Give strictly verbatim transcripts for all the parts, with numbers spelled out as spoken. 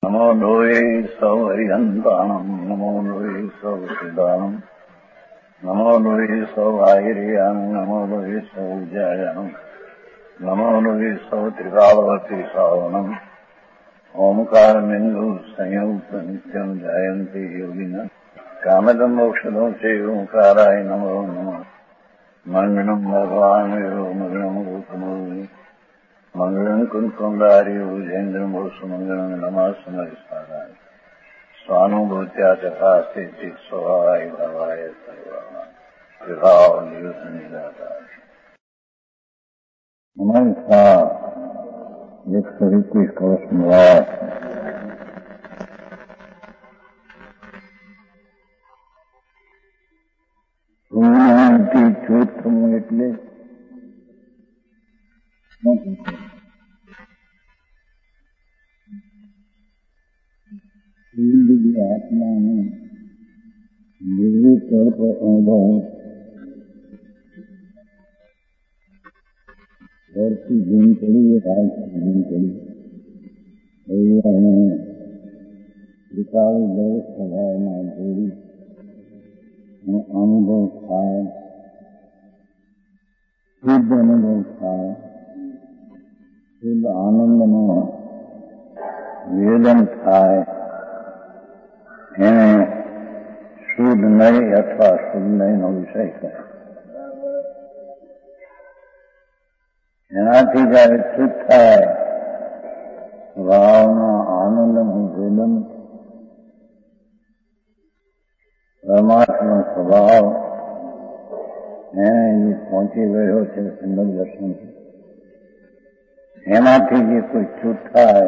नमो लोये सौहरिहन्ताणम् नमो लोये सौसिदानम् नमो लोये सौवाहिर्याम् नमो लोये सौजायाम् नमो लोये सौत्रिकालवती सावनम् ओंकारमिन्दु संयुक्त नित्यम् जायन्ति योगिनः कामदम् मोक्षदम् च ओंकाराय नमो नमः मङ्गलम् भगवान् विरो मङ्गलम् रूपमोहि मंगलम कुंकुंडारी उजेन्द्रम सुमंगलम नमः समरिसाराय स्वानुभूत्या तथा स्थिति स्वभावाय भवाय सर्वाय विभाव नियुत निराधार। हमारे साथ एक सौ इक्कीस कवच निवास की छूट એટલે आत्मा में निर्विक तौर पर अनुभव और की दिन कड़ी एक आज दिन कड़ी विकास दौर स्वभाव में जोड़ी अनुभव થાય શુદ્ધ અનુભવ થાય શુદ્ધ આનંદનો વેદન થાય એને શુદ્ધ નહીં અથવા શુદ્ધ નહીંનો વિષય કહે. એનાથી જયારે શુદ્ધ થાય ભાવના આનંદનું વેદન પરમાત્મા સ્વભાવ એને પહોંચી ગયો છે સુંદર દર્શન એમાંથી જે કોઈ છૂટ થાય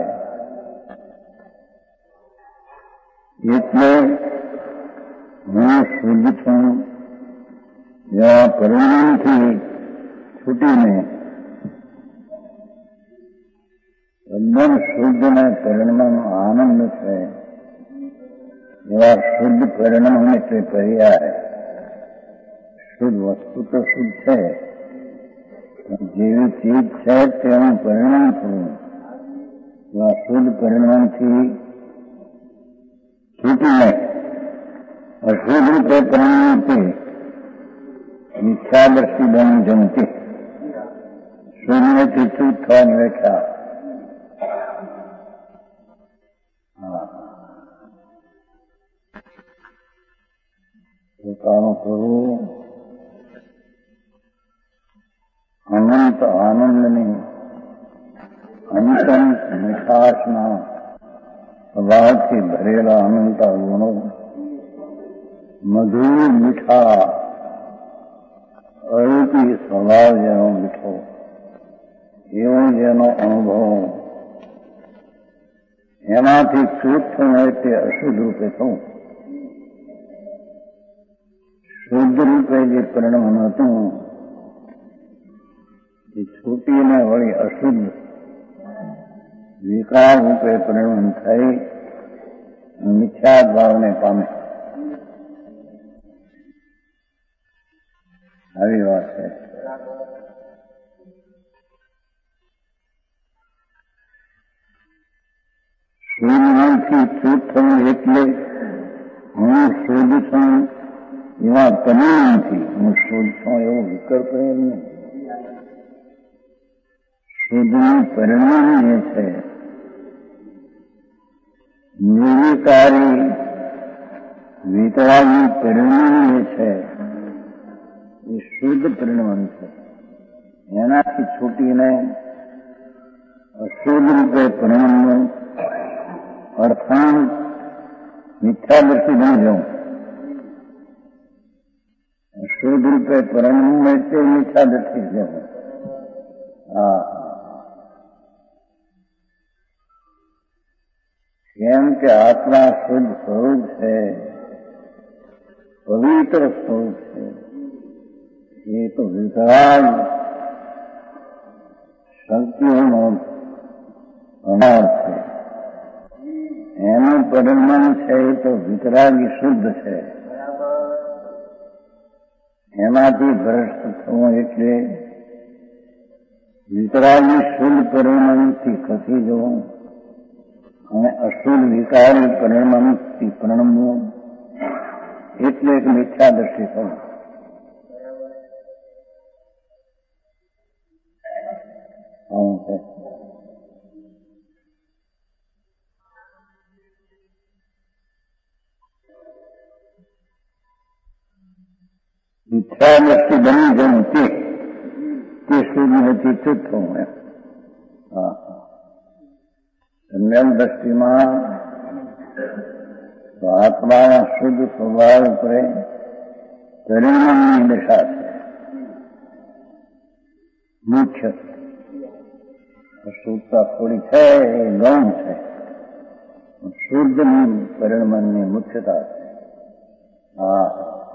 એટલે હું શુદ્ધ છું એવા પરિણામથી છૂટીને તદ્દન શુદ્ધ ને પરિણામ આનંદ છે એવા શુદ્ધ પરિણામ એટલે પર્યાય. શુદ્ધ વસ્તુ તો શુદ્ધ છે, જેવી ચીજ છે તેનું પરિણામ થયું એવા શુદ્ધ પરિણામથી છૂટીને અશુદ્ધ રૂપે પરિણામથી મિથ્યાદર્શી બની જમતી શૂન્યથી છૂટ થવાની વ્યાખ્યા. પોતાનું કરવું અનંત આનંદની અંતન મીઠાશના સ્વભાવથી ભરેલા અનંત ગુણો મધુર મીઠા અરૂપી સ્વભાવ જેનો મીઠો એવો જેનો અનુભવ એમાંથી છૂટ થવું હોય તે અશુદ્ધ રૂપે થવું. શુદ્ધ રૂપે જે પરિણામ હતું એ છૂટીને વળી અશુદ્ધ વિકાર રૂપે પરિણામ થઈ મિથ્યા ભાવને પામે. આવી વાત છે. શૂન્યથી છૂટ થવું એટલે હું શુદ્ધ છું એવા પરિણામથી હું શુદ્ધ છું એવો વિકલ્પ નહીં. શુદ્ધનું પરિણામ જે છે નિર્વિકારી વિતરાગી પરિણામ જે છે એ શુદ્ધ પરિણામ છે. એનાથી છૂટીને અશુદ્ધ રૂપે પરિણામનું અર્થાંત મિથ્યાદર્શી બની જવું. શુદ્ધ રૂપે પરિણામ એટલે મિથ્યાદર્શી જવું. હા, કેમ કે આત્મા શુદ્ધ સ્વરૂપ છે, પવિત્ર સ્વરૂપ છે. એ તો વિતરાગ શક્તિઓનો અનાર છે. એનું પરિણામ છે એ તો વિતરાગી શુદ્ધ છે. એમાંથી ભ્રષ્ટ થવું એટલે વિતરાગી શુદ્ધ પરિણામથી ખસી જવું અને અશુદ્ધ વિકારી પરિણમથી પરિણમવું એટલે એક મિથ્યા દ્રષ્ટિ થવું. આવું છે. મિથ્યા દ્રષ્ટિ બની જવું તે તે શુદ્ધ નથી ચૂત થવું એમ. હા, સમ્યક દ્રષ્ટિમાં આત્માના શુદ્ધ સ્વભાવ ઉપર પરિણામની દશા છે મુખ્ય. શુદ્ધતા થોડી છે એ ગૌણ છે, શુદ્ધ પરિણામની મુખ્યતા છે. હા,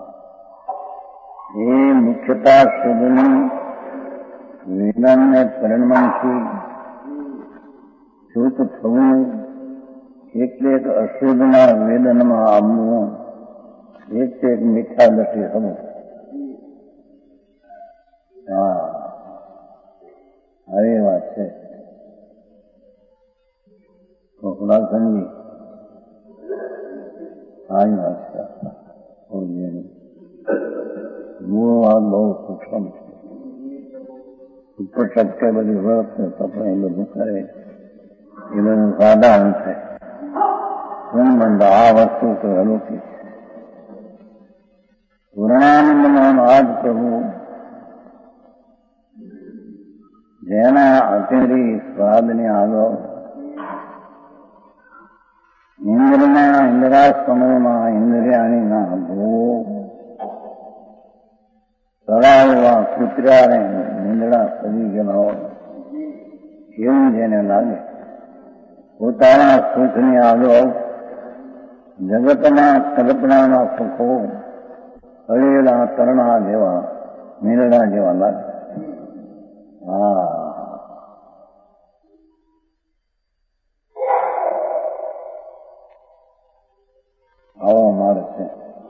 એ મુખ્યતા શુદ્ધની વિજ્ઞાનને પરિણામથી શુદ્ધ થવું એટલે એક અશુદ્ધના વેદનમાં આવવું એટલે એક મિથ્યા દ્રષ્ટિ થવું. હા, આવી વાત છે. થોડા સમજી આવી વાત છે. મૂળ વાત બહુ સૂક્ષ્મ છે. ઉપર ટપકે બધી વર્ત તો પણ એ બધું કરે એ બધું સાધારણ છે. સંબંધ આ વસ્તુ તો અલૌકિક છે. પૂર્ણાનંદમાં આજ પ્રભુ જેના અતિરી સ્વાદની આગળ ઇન્દ્રના ઇન્દ્રાસ્તમોમાં ઇન્દ્રિયાણીના ભોગ તળાવવા કૂતરાને નિંદડા પડી ગયેલા હોય એવું જેને લાગે. પોતાના સુખની આગળ જગતના કલ્પનાના સુખો હળેલા તરણા જેવા નીરડા જેવા લાગે. હા, આવો માર્ગ છે.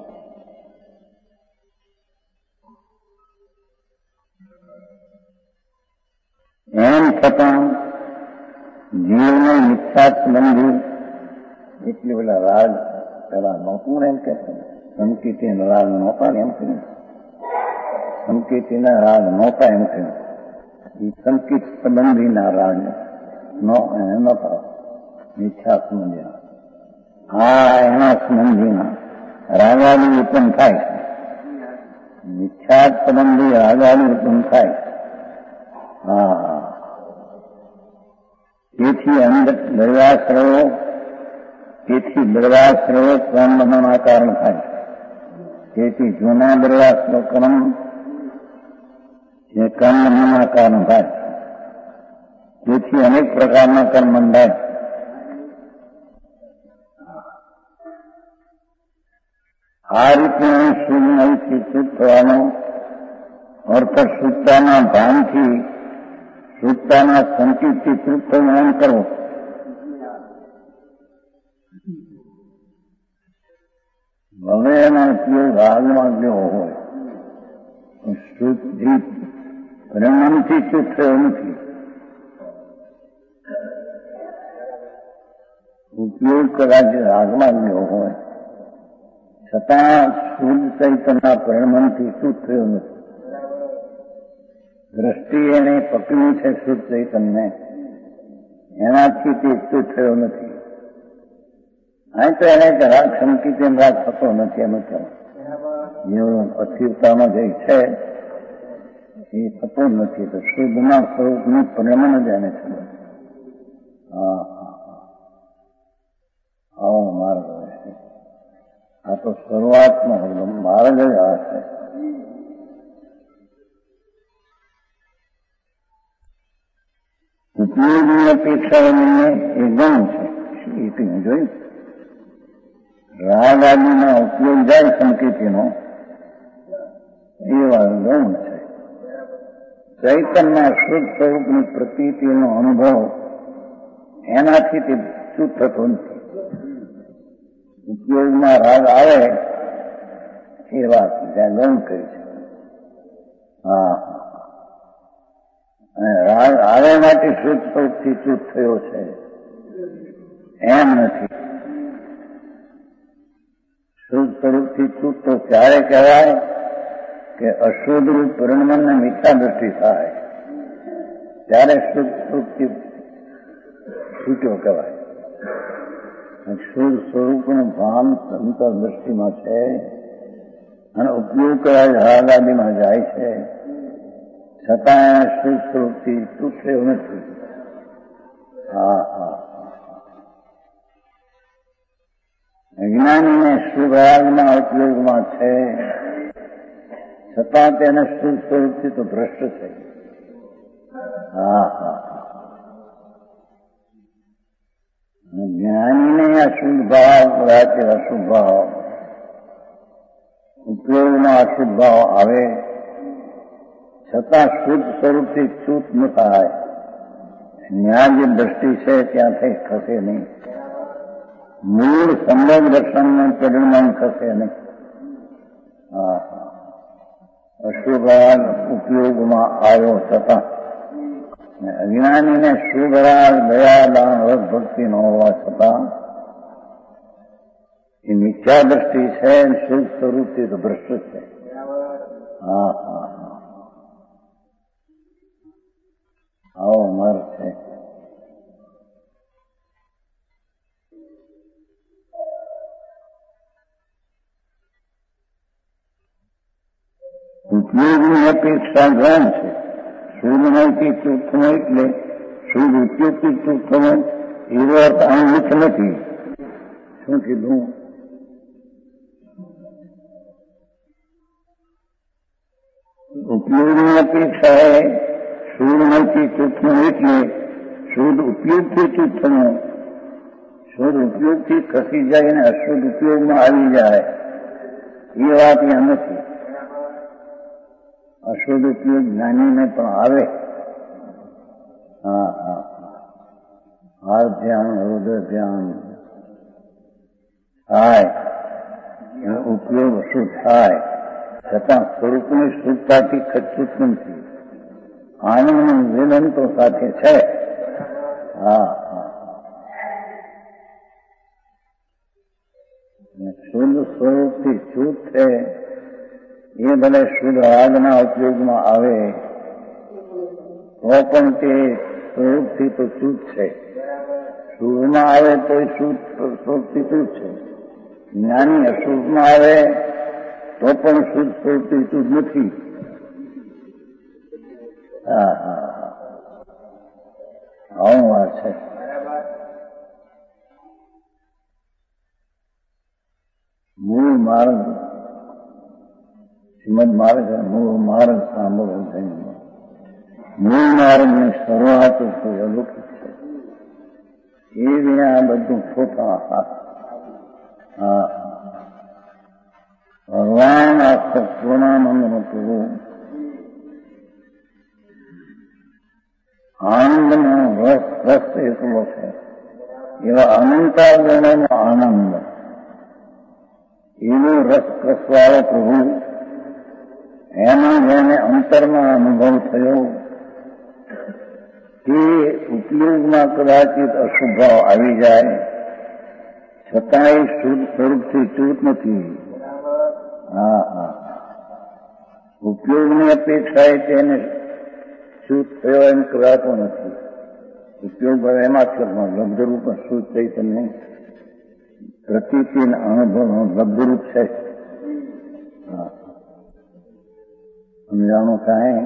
એમ છતાં જીવને મિથ્યા સંબંધી એટલી બધા રાગ પેલા નહોતું એમ કે સંકિતિના રાગ નહોતા એમ કહ્યું. સંકિતિના રાગ નહોતા એમ કહ્યું. એ સંકિત સંબંધીના રાગ નહોતા મિથ્યા સંબંધીના. હા, એના સંબંધીના રાગાદિ ઉત્પન્ન થાય છે. મિથ્યા સંબંધી રાગાદિ ઉત્પન્ન થાય. હા, તેથી અંદર દૈવાશ્રયો તેથી દૈવાશ્રયો કર્મ બંધનના કારણ થાય. તેથી જૂના દૈવાશ્રય કર્મ એ કર્મ બંધનના કારણ થાય. તેથી અનેક પ્રકારના કર્મ બંધાય. આ રીતે શુદ્ધ નહીંથી શુદ્ધ થવાનો અર્થ શુદ્ધતાના ભાનથી શુદ્ધતાના સંકિતથી શુદ્ધ થવું એમ કરવો. હવે એનો ઉપયોગ રાગમાં જેવો હોય શુદ્ધિ પરિણામથી શુદ્ધ થયો નથી. ઉપયોગ કદાચ રાગમાં જેવો હોય છતાં શુદ્ધ ચૈતનના પરિણામથી શુદ્ધ થયો નથી. દ્રષ્ટિ એને પકડ્યું છે શુદ્ધ ચૈતનને, એનાથી તે શુદ્ધ થયો નથી. અહીં તો એને રાગ સંકિત એમ રાગ થતો નથી. એમ જેવું અસ્થિરતામાં જે છે એ થતો નથી. તો શુદ્ધના સ્વરૂપનું પરિણામ જ એને છે. હા, આવો માર્ગ છે. આ તો શરૂઆતનો માર્ગ જ આ છે. ઉપયોગની અપેક્ષા લઈને એ ગૌણ છે. એ કંઈ જોયું રાગ આદિના ઉપયોગ જાય સંકેતીનો એ વાત ગૌણ છે. ચૈતનના શુદ્ધ સ્વરૂપની પ્રતીતિનો અનુભવ એનાથી તે શુદ્ધ થતો નથી. ઉપયોગમાં રાગ આવે એ વાત જ્યાં ગૌણ કરી છે. હા, રાગ આવે માટે શુદ્ધ સ્વરૂપથી શુદ્ધ થયો છે એમ નથી. શુદ્ધ સ્વરૂપથી ચૂત તો ક્યારે કહેવાય કે અશુદ્ધ રૂપ પરિણમને મિથ્યા દ્રષ્ટિ થાય ત્યારે શુદ્ધ સ્વરૂપથી છૂટ્યો કહેવાય. શુદ્ધ સ્વરૂપનું ભાન અંતર દ્રષ્ટિમાં છે અને ઉપયોગ કરાય રાગાદીમાં જાય છે, છતાં શુદ્ધ સ્વરૂપથી છૂટશે એવું નથી. હા હા અજ્ઞાનીને શુભ રાગના ઉપયોગમાં છે, છતાં તેને શુદ્ધ સ્વરૂપથી તો ભ્રષ્ટ છે. હા હા જ્ઞાનીને અશુદ્ધ ભાવ કદાચ અશુભ ભાવ ઉપયોગમાં અશુદ્ધ ભાવ આવે છતાં શુદ્ધ સ્વરૂપથી છૂટ ન થાય. જ્ઞાન જે દ્રષ્ટિ છે ત્યાંથી ખસે નહીં. મૂળ સંબંધ દર્શનનું પરિણામ ખસે નહીં. હા અશુભ રાગ ઉપયોગમાં આવ્યો છતાં અજ્ઞાનીને શુભ રાગ દયા દાન રસ ભક્તિ ન હોવા છતાં એ મિથ્યા દ્રષ્ટિ છે, શુદ્ધ સ્વરૂપથી તો ભ્રષ્ટ છે. હા હા હા આવો માર્ગ છે. ઉપયોગની અપેક્ષા ગ્રહણ છે. શુદ્ધ નહીંથી ચૂકવું એટલે શુદ્ધ ઉપયોગથી ચૂકવું એવો અર્થ અહીં મુખ્ય નથી. શું કીધું? ઉપયોગની અપેક્ષા એ શુદ્ધ નહીંથી ચૂકવું એટલે શુદ્ધ ઉપયોગથી ચૂકવું. શુદ્ધ ઉપયોગથી ખસી જાય અને અશુદ્ધ ઉપયોગમાં આવી જાય એ વાત ત્યાં નથી. અશુદ્ધ ઉપયોગ જ્ઞાનીને પણ આવે. હા હા હાર ધ્યાન હૃદય ધ્યાન થાય, ઉપયોગ શુદ્ધ થાય, છતાં સ્વરૂપની શુદ્ધતાથી ખચુત નથી. આનંદનું વેદન તો સાથે છે. હા હા શુદ્ધ સ્વરૂપથી છૂટ છે એ ભલે શુદ્ધ રાગના ઉપયોગમાં આવે તો પણ તે સ્વરૂપથી તો છૂટ છે. શુભમાં આવે તો એ શુદ્ધ સ્વરૂપથી છૂટ છે. જ્ઞાની અશુભમાં આવે તો પણ શુદ્ધ સ્વરૂપથી છૂટ નથી. હા હા હા આવું વાત છે. મૂળ માર્ગ શ્રીમદ માર્ગ મૂળ માર્ગ સાંભળવો જોઈએ. મૂળ માર્ગની શરૂઆત કોઈ અલૌકિક છે. એ વિના બધું ખોટા. હા ભગવાન આખો પૂર્ણાનંદનો પ્રભુ આનંદનો રસ રસ એટલો છે. એવા અનંતા ગુણોનો આનંદ એનો રસ રસવાળો પ્રભુ એનો જેને અંતરમાં અનુભવ થયો તે ઉપયોગમાં કદાચિત અશુભ ભાવ આવી જાય છતાંય શુદ્ધ સ્વરૂપથી ચૂત નથી. હા હા ઉપયોગની અપેક્ષાએ તેને શુદ્ધ થયો એમ કહેવાતો નથી. ઉપયોગ એમાં છે લબ્ધરૂપ શુદ્ધ ચૈતન્ય પ્રતીતિ અનુભવનો લબ્ધરૂપ છે. હા સમજાણું કાંઈ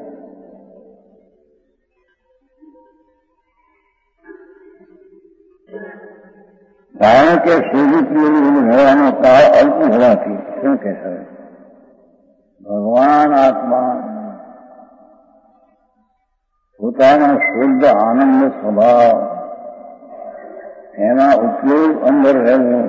કારણ કે શુદ્ધ હોવાનો કાળ અલ્પ હોવાથી શું કહેશે ભગવાન આત્મા પોતાનો શુદ્ધ આનંદ સ્વભાવ એના ઉપયોગ અંદર રહેવું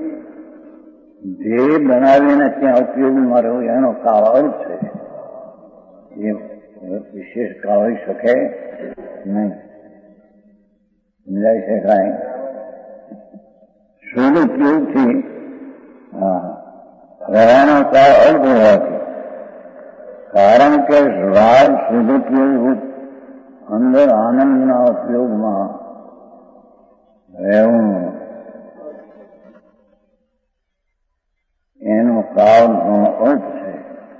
જે બનાવીને ત્યાં ઉપયોગમાં રહેવું એનો કાળ અલ્પ છે. એ વિશેષ કાળ હોઈ શકે નહીં. સમજાય છે કાંઈ? શુદ્ધ ઉપયોગથી રહેવાનો કાળ અલ્પ હોવાથી કારણ કે રાગ શુદ્ધ ઉપયોગ અંદર આનંદના ઉપયોગમાં રહેવું એનો કાળ ઘણો અર્થ છે.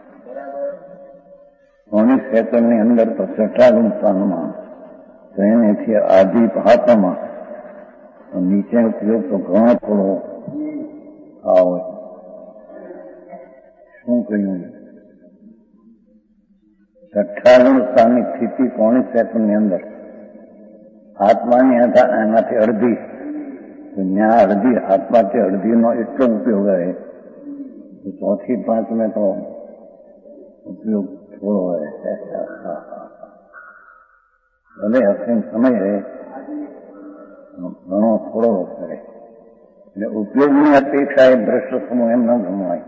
ઘણી સેકન્ડની અંદર તો ચટાડું સ્થાનમાં તો એનેથી આધી હાથમાં નીચે ઉપયોગ તો ઘણો થોડો આવે. શું કહ્યું? અઠ્ઠાવન સ્થાનની સ્થિતિ પોણી સેકન્ડની અંદર હાથમાની એનાથી અડધી ત્યાં અડધી હાથમાંથી અડધીનો એટલો ઉપયોગ રહે. ચોથી પાંચ મેં તો ઉપયોગ થોડો હોય. ભલે હસીન સમય રહે ઘણો થોડો કરે એટલે ઉપયોગની અપેક્ષા એ દ્રશ્ય સમૂહ એમ ન ગમવાય.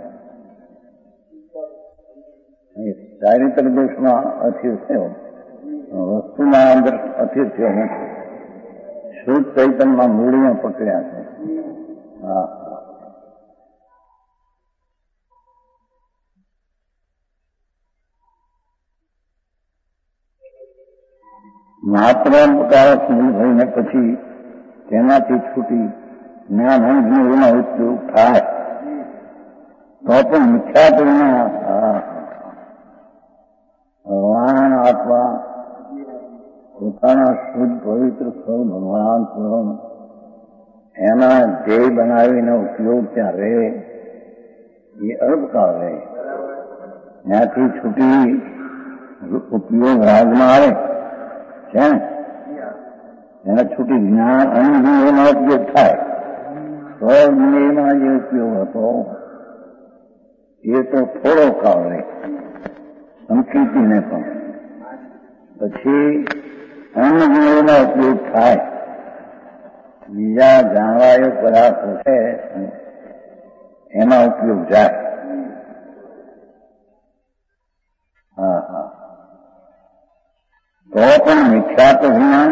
ચારિત્ર દોષમાં અસ્થિર થયો, વસ્તુમાં અંદર અસ્થિર થયો નથી. શુદ્ધ ચૈતનમાં મૂળીમાં પકડ્યા છે. હા માત્ર અંધકારક મૂળ થઈને પછી તેનાથી છૂટી જ્ઞાન અંજનો ઉપયોગ થાય તો પણ મિથ્યા પરિણામ ભગવાન આત્મા પોતાના શુદ્ધ પવિત્ર સ્વરૂપ ભગવાન સ્વરૂપ એના ધ્યેય બનાવીને ઉપયોગ ત્યાં રહે એ અલ્પકાળ રહે. ત્યાંથી છૂટી ઉપયોગ રાજમાં આવે છે ને એના છૂટી જ્ઞાન અનુભવનો ઉપયોગ થાય તો જ્ઞેયમાં જે ઉપયોગ હતો એ તો થોડો કાળ રહે સંકીર્તિને પણ. પછી અનુભવનો ઉપયોગ થાય બીજા જાણવાયો પદાર્થો છે એમાં ઉપયોગ જાય. હા હા તો પણ મિથ્યાત્વ જ્ઞાન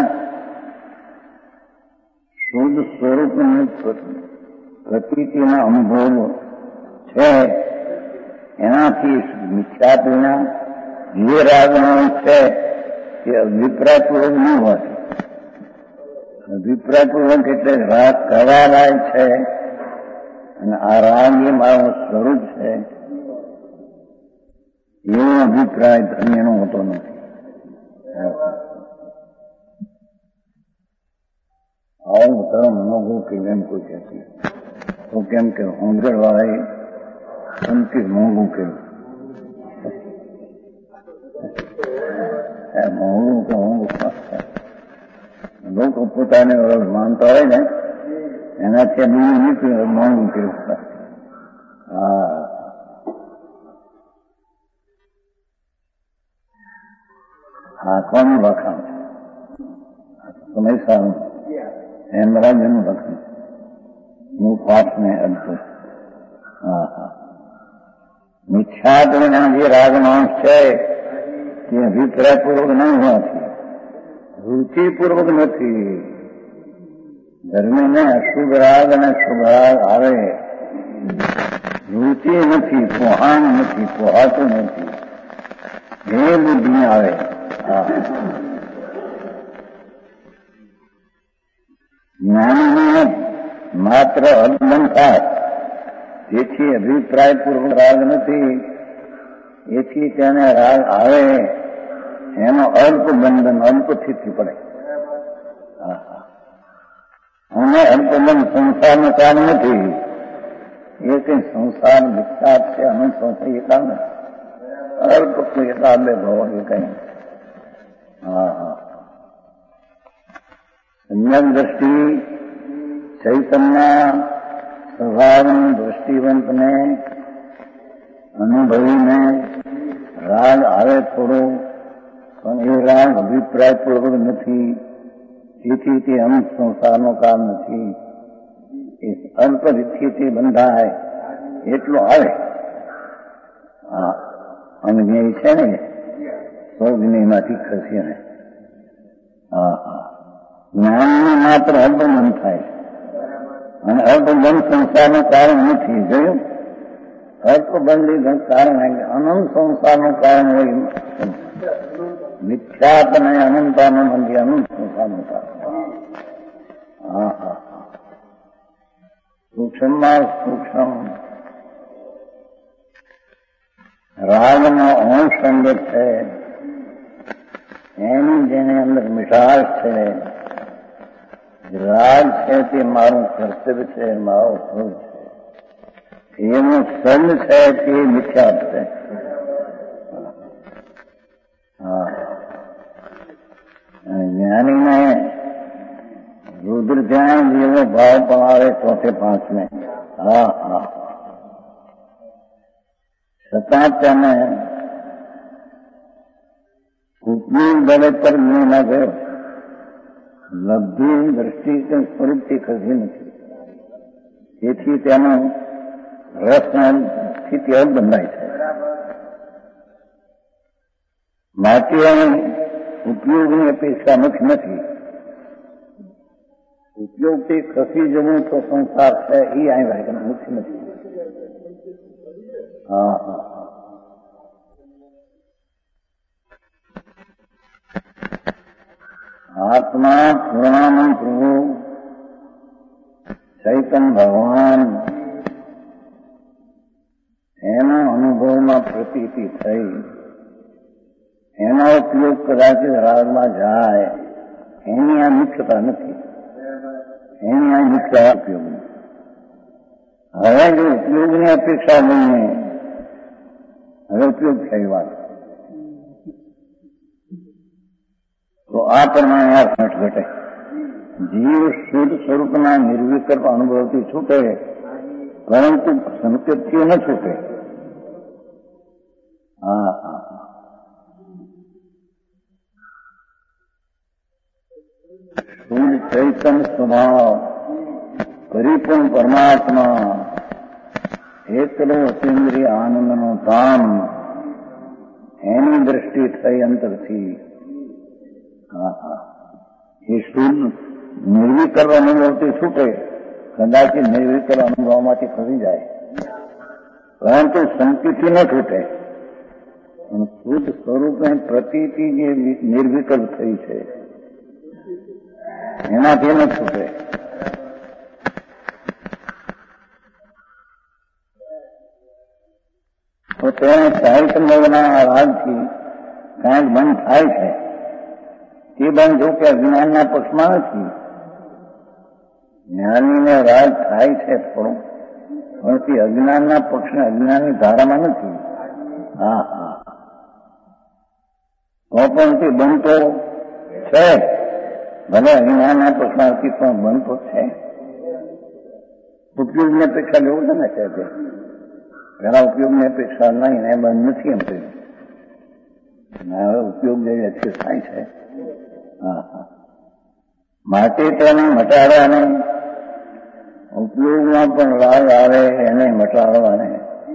શુદ્ધ સ્વરૂપની પ્રતીતિના અનુભવ છે એનાથી મિથ્યાત્વ જ્ઞાન જે રાગનો છે એ અભિપ્રાયપૂર્વક ન હોય. અભિપ્રાયપૂર્વક એટલે રાગ કરારાય છે અને આ રાગ એ મારું સ્વરૂપ છે એવો અભિપ્રાય ધન્યનો હોતો નથી. આવું ધર્મ મોઘું કે એમ કોઈ કહેતી તો કેમ કે હોંગળ વાળાએ સંકેત મોંઘું કર્યું. મોંઘું કે મોંઘું લોકો પોતાને માનતા હોય ને એનાથી બીજું નીકળ્યું મોંઘું કર્યું. હા હા કોનું લખાણ સમય સારું હેમરાજનું લખાણ હું પાઠને અદભુત. હા હા મિથ્યાત્વના જે રાગમાંશ છે તે અભિપ્રાયપૂર્વક ન હોવાથી રુચિપૂર્વક નથી. ધર્મને અશુભ રાગ અને શુભ રાગ આવે રુચિ નથી, પોહાણ નથી, પોહાતું નથી, એ બુદ્ધિ આવે. જ્ઞાનીને માત્ર અર્થબંધ થાય તેથી અભિપ્રાયપૂર્વક રાગ નથી. એથી તેને રાગ આવે એનો અલ્પ બંધન અલ્પથી પડે. અને અલ્પબંધ સંસારનું કામ નથી. એ કઈ સંસાર વિસ્તાર છે અનંત સંસાર એ કામ નથી. અલ્પ એકાબે ભાવ એ કઈ. હા હા સમ્યક દ્રષ્ટિ ચૈતન્ય સ્વભાવની દ્રષ્ટિવંતને અનુભવીને રાગ આવે થોડો પણ એ રાગ અભિપ્રાયપૂર્વક નથી. તેથી તે અનંત સંસારનો કામ નથી. એ અલ્પ રીતથી તે બંધાય એટલો આવે. હા અનુજ્ઞેય છે ને સ્વજ્ઞેયમાંથી ખસી ને. હા હા જ્ઞાનનું માત્ર અલ્પબંધ થાય અને અલ્પબંધ સંસારનું કારણ નથી. જોયું અલ્પબંધી કારણ અનંત સંસારનું કારણ હોય. મિથ્યાત્વ અને અનંતાનું મંદિર અનંત સંસારનું કારણ. હા હા સૂક્ષ્મમાં સૂક્ષ્મ રાગનો અંશ અંદર છે, એની જેની અંદર મીઠાશ છે. રાગ છે તે મારું કર્તવ્ય છે, મારો ફળ છે. એનું સંગ છે તે મિથ્યા છે. હા, જ્ઞાનીને રુદ્ર ધ્યાન જેવો ભાવ પણ આવે ચોથે પાંચમે. હા હા, છતાં તેને ઉપયોગ દળે પર ન ગયો. લબ્ધિ દ્રષ્ટિ કે સ્વરૂપથી ખસી નથી. તેથી તેનો રસ સ્થિતિ બંધાય છે. માટે ઉપયોગની અપેક્ષા મુખ્ય નથી. ઉપયોગથી ખસી જવું તો સંસાર છે એ અહીં મુખ્ય નથી. હા હા, આત્મા પૂર્ણાનંદ પ્રભુ ચૈતન્ય ભગવાન એનો અનુભવમાં પ્રતીતિ થઈ. એનો ઉપયોગ કદાચ રાગમાં જાય, એની આ મુખ્યતા નથી. એની આ મુખ્ય ઉપયોગ. હવે જો ઉપયોગની અપેક્ષા લઈને હવે ઉપયોગ થઈ વાત તો આ પ્રમાણે આ ઘટ ઘટે. જીવ શુદ્ધ સ્વરૂપના નિર્વિકલ્પ અનુભવથી છૂટે, પરંતુ સંકેતથી ન છૂટે. હા હા, શુદ્ધ ચૈતન્ય સ્વભાવ પરિપૂર્ણ પરમાત્મા એકલો અતિન્દ્રિય આનંદનું ધામ, એની દ્રષ્ટિ થઈ અંતરથી. હા હા, એ શુદ્ધ નિર્વિકલ્પ અનુભવથી છૂટે, કદાચ નિર્વિકલ્પ અનુભવમાંથી ખસી જાય, પરંતુ સંકિતથી ન છૂટે. શુદ્ધ સ્વરૂપે પ્રતીતિ જે નિર્વિકલ્પ થઈ છે એનાથી ન છૂટે. તો તેને સાહિત્યના રાગથી કાંઈક બંધ થાય છે. તે બંધ જો કે અજ્ઞાનના પક્ષમાં નથી. જ્ઞાનીને રાગ થાય છે થોડું, પણ તે અજ્ઞાનના પક્ષને અજ્ઞાનની ધારામાં નથી. હા હા, તો પણ તે બનતો છે. ભલે અજ્ઞાનના પક્ષમાંથી પણ બનતો છે. ઉપયોગની અપેક્ષા લેવું છે ને કે પેલા ઉપયોગની અપેક્ષા નહીં ને બંધ નથી. એમ કહ્યું હવે ઉપયોગ જે છે થાય છે. હા હા, માટે તેને મટાડવાને ઉપયોગમાં પણ રાગ આવે એને મટાડવાને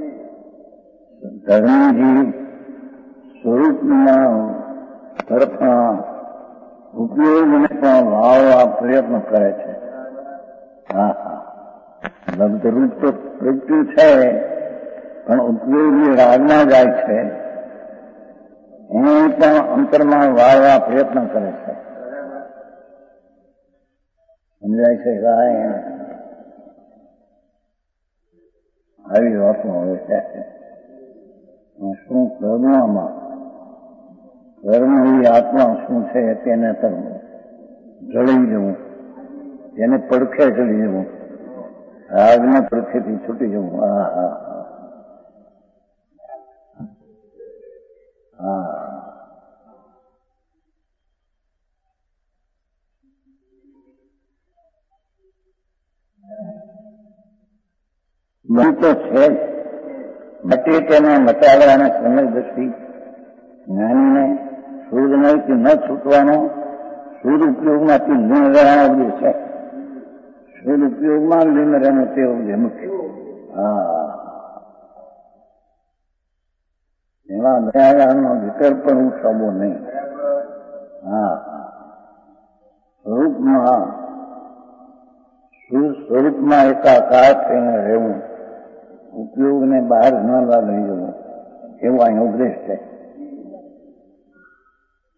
ધર્મજી સ્વરૂપના તરફના ઉપયોગને પણ લાવવા પ્રયત્ન કરે છે. હા હા, લબ્ધરૂપ તો પ્રગટ્યું છે, પણ ઉપયોગી રાગમાં જાય છે એને પણ અંતરમાં વાળવા પ્રયત્ન કરે છે. સમજાય છે કાંઈ? આવી વાતો હવે છે. શું કર્મમાં કર્મ એ આત્મા શું છે તેને જળી જવું, તેને પડખે ચડી જવું, રાગના પડખેથી છૂટી જવું. હા હા હા, બનતો છે માટે તેને મટાડવાના સમય દ્રષ્ટિ જ્ઞાનીને શુદ્ધ નહીથી ન છૂટવાનો, શુદ્ધ ઉપયોગમાંથી લીન રહેવાનો બધું છે. શુદ્ધ ઉપયોગમાં લીન રહેવું તે મુખ્ય. હા, એમાં દયાનો વિકલ્પ પણ ઉઠાવવો નહીં. હા હા, સ્વરૂપમાં શુદ્ધ સ્વરૂપમાં એકાકાર થઈને રહેવું, ઉપયોગને બહાર ન લઈ જવું, એવો અહીં ઉપદેશ છે.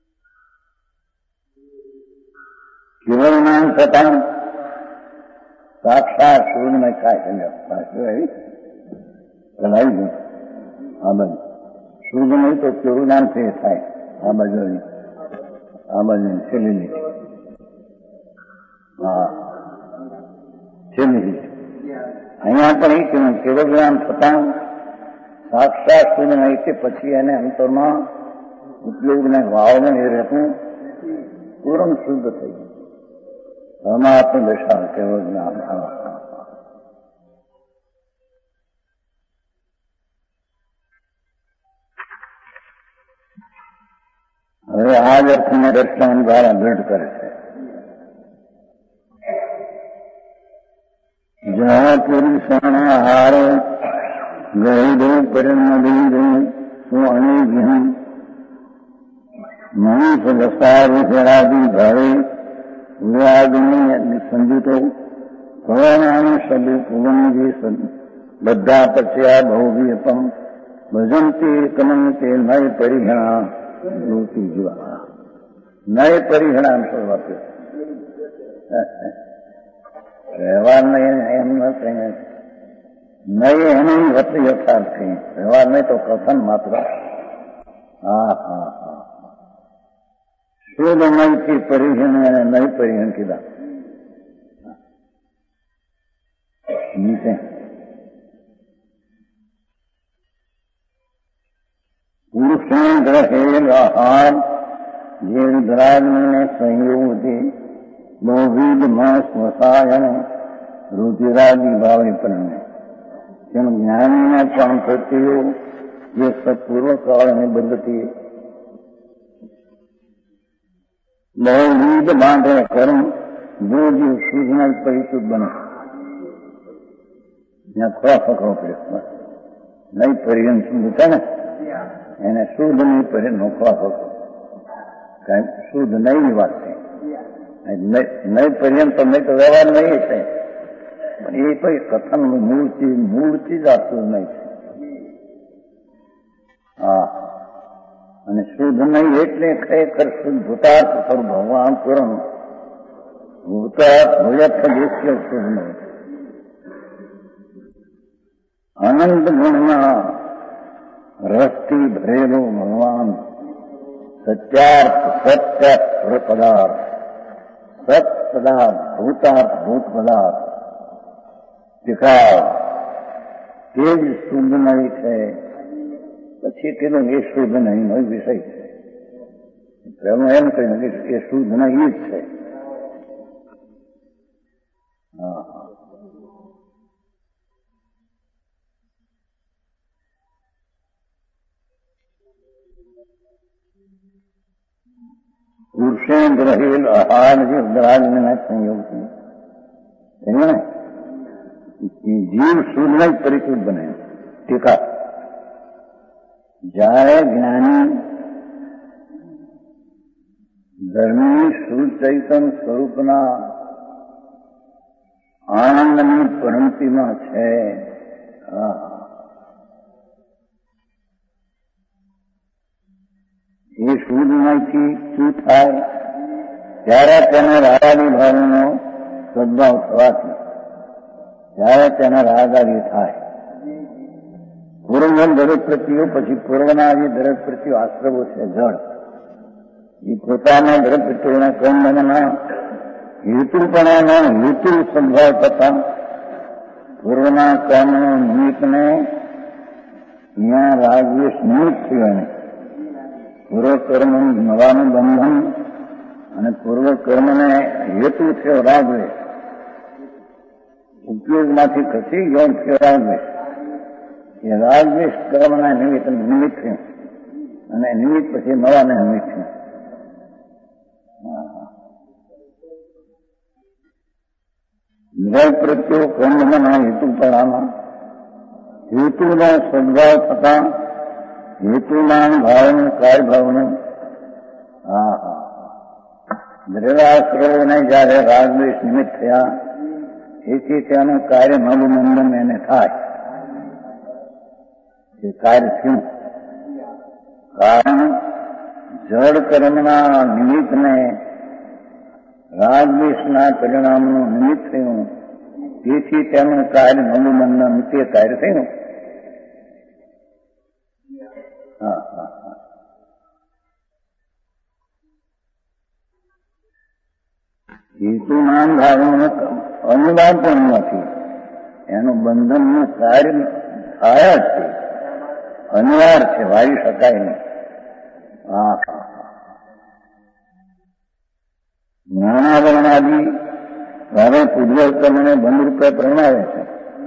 કેવળ જ્ઞાન થતાં સાક્ષાત સૂર્યમય થાય છે એવી ચલાવી દઉં આ બાજુ સૂર્યમય તો ચોરુનામથી થાય આ બાજુ આ બાજુ છેલ્લી લીટી હા છેલ્લી લીટી અહીંયા પણ એ કેવું કેવળ જ્ઞાન થતા સાક્ષાત સૂર્યમય કે પછી એને અંતરમાં ઉપયોગને ભાવને એ રહેતું પૂર્ણ શુદ્ધ થઈ ગયું પરમાત્મ દશા કેવળ જ્ઞાન. હવે આ જ અર્થને દર્શન દ્વારા દ્રઢ કરે છે. જ્યાં પુરુષાહારો ગહીદો પરિણમદીદો શું અણિજ્ઞ મનુષ્ય દશા વિષયાદી ભાવે વિરાગની સંજૂતો ભવનાનું સદુ પુવનજી બધા પચ્યા ભૌભીપમ ભજંતી કમંતે નય પરિહણા રૂપી જીવા નય પરિહણા સ્વરૂપ આપ્યું. વ્યવહાર નહીં એમ ન કહીએ નય એની વચ્ચે યથાર્થ કહી વ્યવહાર નહીં તો કથન માત્ર. હા હા હા શુદ્ધ નયથી પરિહણ અને નય પરિહણ કીધા નીચે પુરુષે ગ્રહેલ આહાર જે રુદ્રાગ્નિને સંયોગથી બહુવિધ માસ વસાયણ રુધિરાદિ ભાવે પરણે તેમ જ્ઞાનીને પણ પ્રતિઓ જે સત્પૂર્વ કાળની બદલતી બહુવિધ બાંધે કર્મ જો જીવ શુદ્ધ પરિચુત બને ત્યાં ખોરાક પકડવો પડે નહીં પરિહન શુદ્ધ છે ને એને શુદ્ધ નહીં પરિહન નો ખોરાક પકડો કઈ શુદ્ધ નહીં વાત છે નહીં પરિહન તો નહીં તો વ્યવહાર નહીં છે પણ એ કઈ કથન મૂળ ચીજ મૂળ ચીજ આ શુદ્ધ નહીં છે. હા અને શુદ્ધ નહીં એટલે ખરેખર શુદ્ધ ભૂતાર્થ સ્વરૂપ ભગવાન પૂરણ ભૂતાર્થ ભૂયત્વ દેશ્ય શુદ્ધ નહીં. અનંત ગુણના રસથી ભરેલો ભગવાન સત્યાર્થ સત્ય પદાર્થ સત પદાર્થ ભૂતાર્થ ભૂત પદાર્થ દેખાવ તે જ શુદ્ધ નહીં છે. પછી તેનો એ શુદ્ધ નહીં નો વિષય છે. પહેલું એમ કહ્યું કે એ શુદ્ધ નહીં જ છે. હા પુરુષે ગ્રહેલ આહાર જે ઉદરાગ્નિના સંયોગથી ને જીવ શુદ્ધ નહીં પરિચિત બને. ટીકા જ્યારે જ્ઞાની ધર્મી શુદ્ધ ચૈતન સ્વરૂપના આનંદની પરંપતિમાં છે એ શુદ્ધ નહીંથી શું થાય ત્યારે તેને રાગાદી ભાવનો સદભાવ થવાથી ત્યારે તેને રાગાદી થાય. પૂર્વ દરેક પ્રતિઓ પછી પૂર્વના જે દરેક પ્રતિઓ આશ્રવો છે જળ એ પોતાના દરેક પ્રતિઓના કર્મના હેતુપણાના હેતુ સંભાવ થતા પૂર્વના કર્મનો નિમિત્તને અહીંયા રાગદ્વેષ નિમિત્ત થયું. પૂર્વ કર્મ નવાનું બંધન અને પૂર્વ કર્મને હેતુ થયો રાગદ્વેષ ઉપયોગમાંથી ખસી ગયો થયો રાગદ્વેષ. એ રાગદ્વેષ કર્મના નિમિત્ત નિમિત્ત થયું અને નિમિત્ત પછી નવાને નિમિત્ત થયું. નિર્ભય પ્રત્યો કર્મના હેતુપણામાં હેતુના સદભાવ થતા હેતુના ભાવનું કાર્યભાવનું હા હા દ્રવ્યાશ્રયોને જયારે રાગદ્વેષ નિમિત્ત થયા એથી તેનું કાર્ય નવનંદન એને થાય. એ કાર્ય થયું કારણ જળ કર્મના નિમિત્તને રાગદ્વેષના પરિણામનું નિમિત્ત થયું તેથી તેનું કાર્ય નવું બંધન તે કાર્ય થયું. હા હા હા હેતુ નામ ભાવનું અનુવાદ પણ નથી. એનું બંધનનું કાર્ય થાય જ છે, અનિવાર છે, વાળી શકાય નહીં. હા હા જ્ઞાનાવરણાદિ હવે પૂર્વ કર્મને બંધરૂપે પ્રમાવે છે.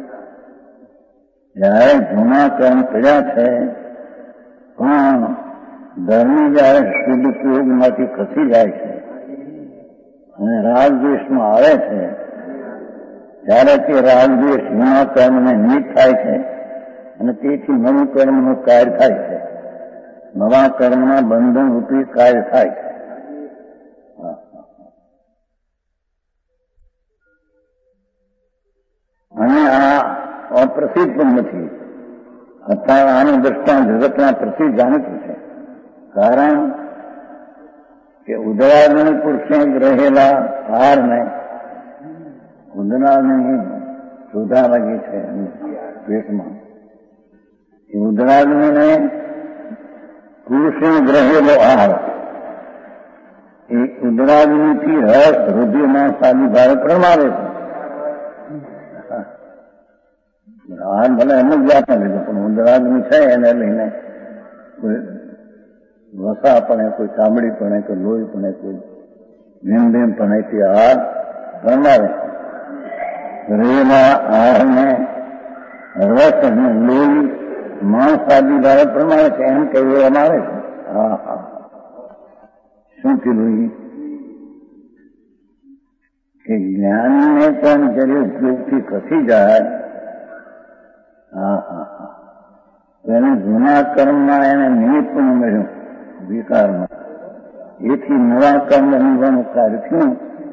જયારે જૂના કર્મ પડ્યા છે પણ ધર્મ જયારે શુદ્ધ ઉપયોગમાંથી ખસી જાય છે અને રાગદ્વેષમાં આવે છે ત્યારે તે રાગદ્વેષ જૂના કર્મને નિમિત્ત થાય છે અને તેથી નવું કર્મનું કાર્ય થાય છે. નવા કર્મના બંધન રૂપી કાર્ય થાય છે. અને આ અપ્રસિદ્ધ પણ નથી. અત્યારે આનું દ્રષ્ટાંત જગતના પ્રસિદ્ધ જાણીતું છે. કારણ કે ઉદરાગ્નિ પુરુષે રહેલા હારને ઉદરાગ્નિ સુધા લાગી છે પેટમાં. એ ઉદરાગ્નિને પુરુષે ગ્રહેલો આહાર એ ઉદરાગ્નિથી રસ હૃદયમાં સાદી ભાવે પ્રમાવે છે. આ ભલે એમ જ વાત નથી પણ ઉદરાગ્નિ છે એને લઈને કોઈ વસા પણ કોઈ ચામડી પણ કોઈ લોહી પણ કોઈ ભીમ પણ તે આહાર પ્રમાવે. રહેલા આહારને રસ અને લોહી માંસ આદિ ભાવે પ્રમાણે છે એમ કહેવામાં આવે છે. હા હા શું કીધું કે જ્ઞાનને પણ જ્યારે ઉપયોગથી ખસી જાય હા હા હા એને જૂના કર્મમાં એને નિમિત્ત પણ ઉમેર્યું વિકારમાં. એથી નવા કર્મ અનુભવનું કાર્ય થયું.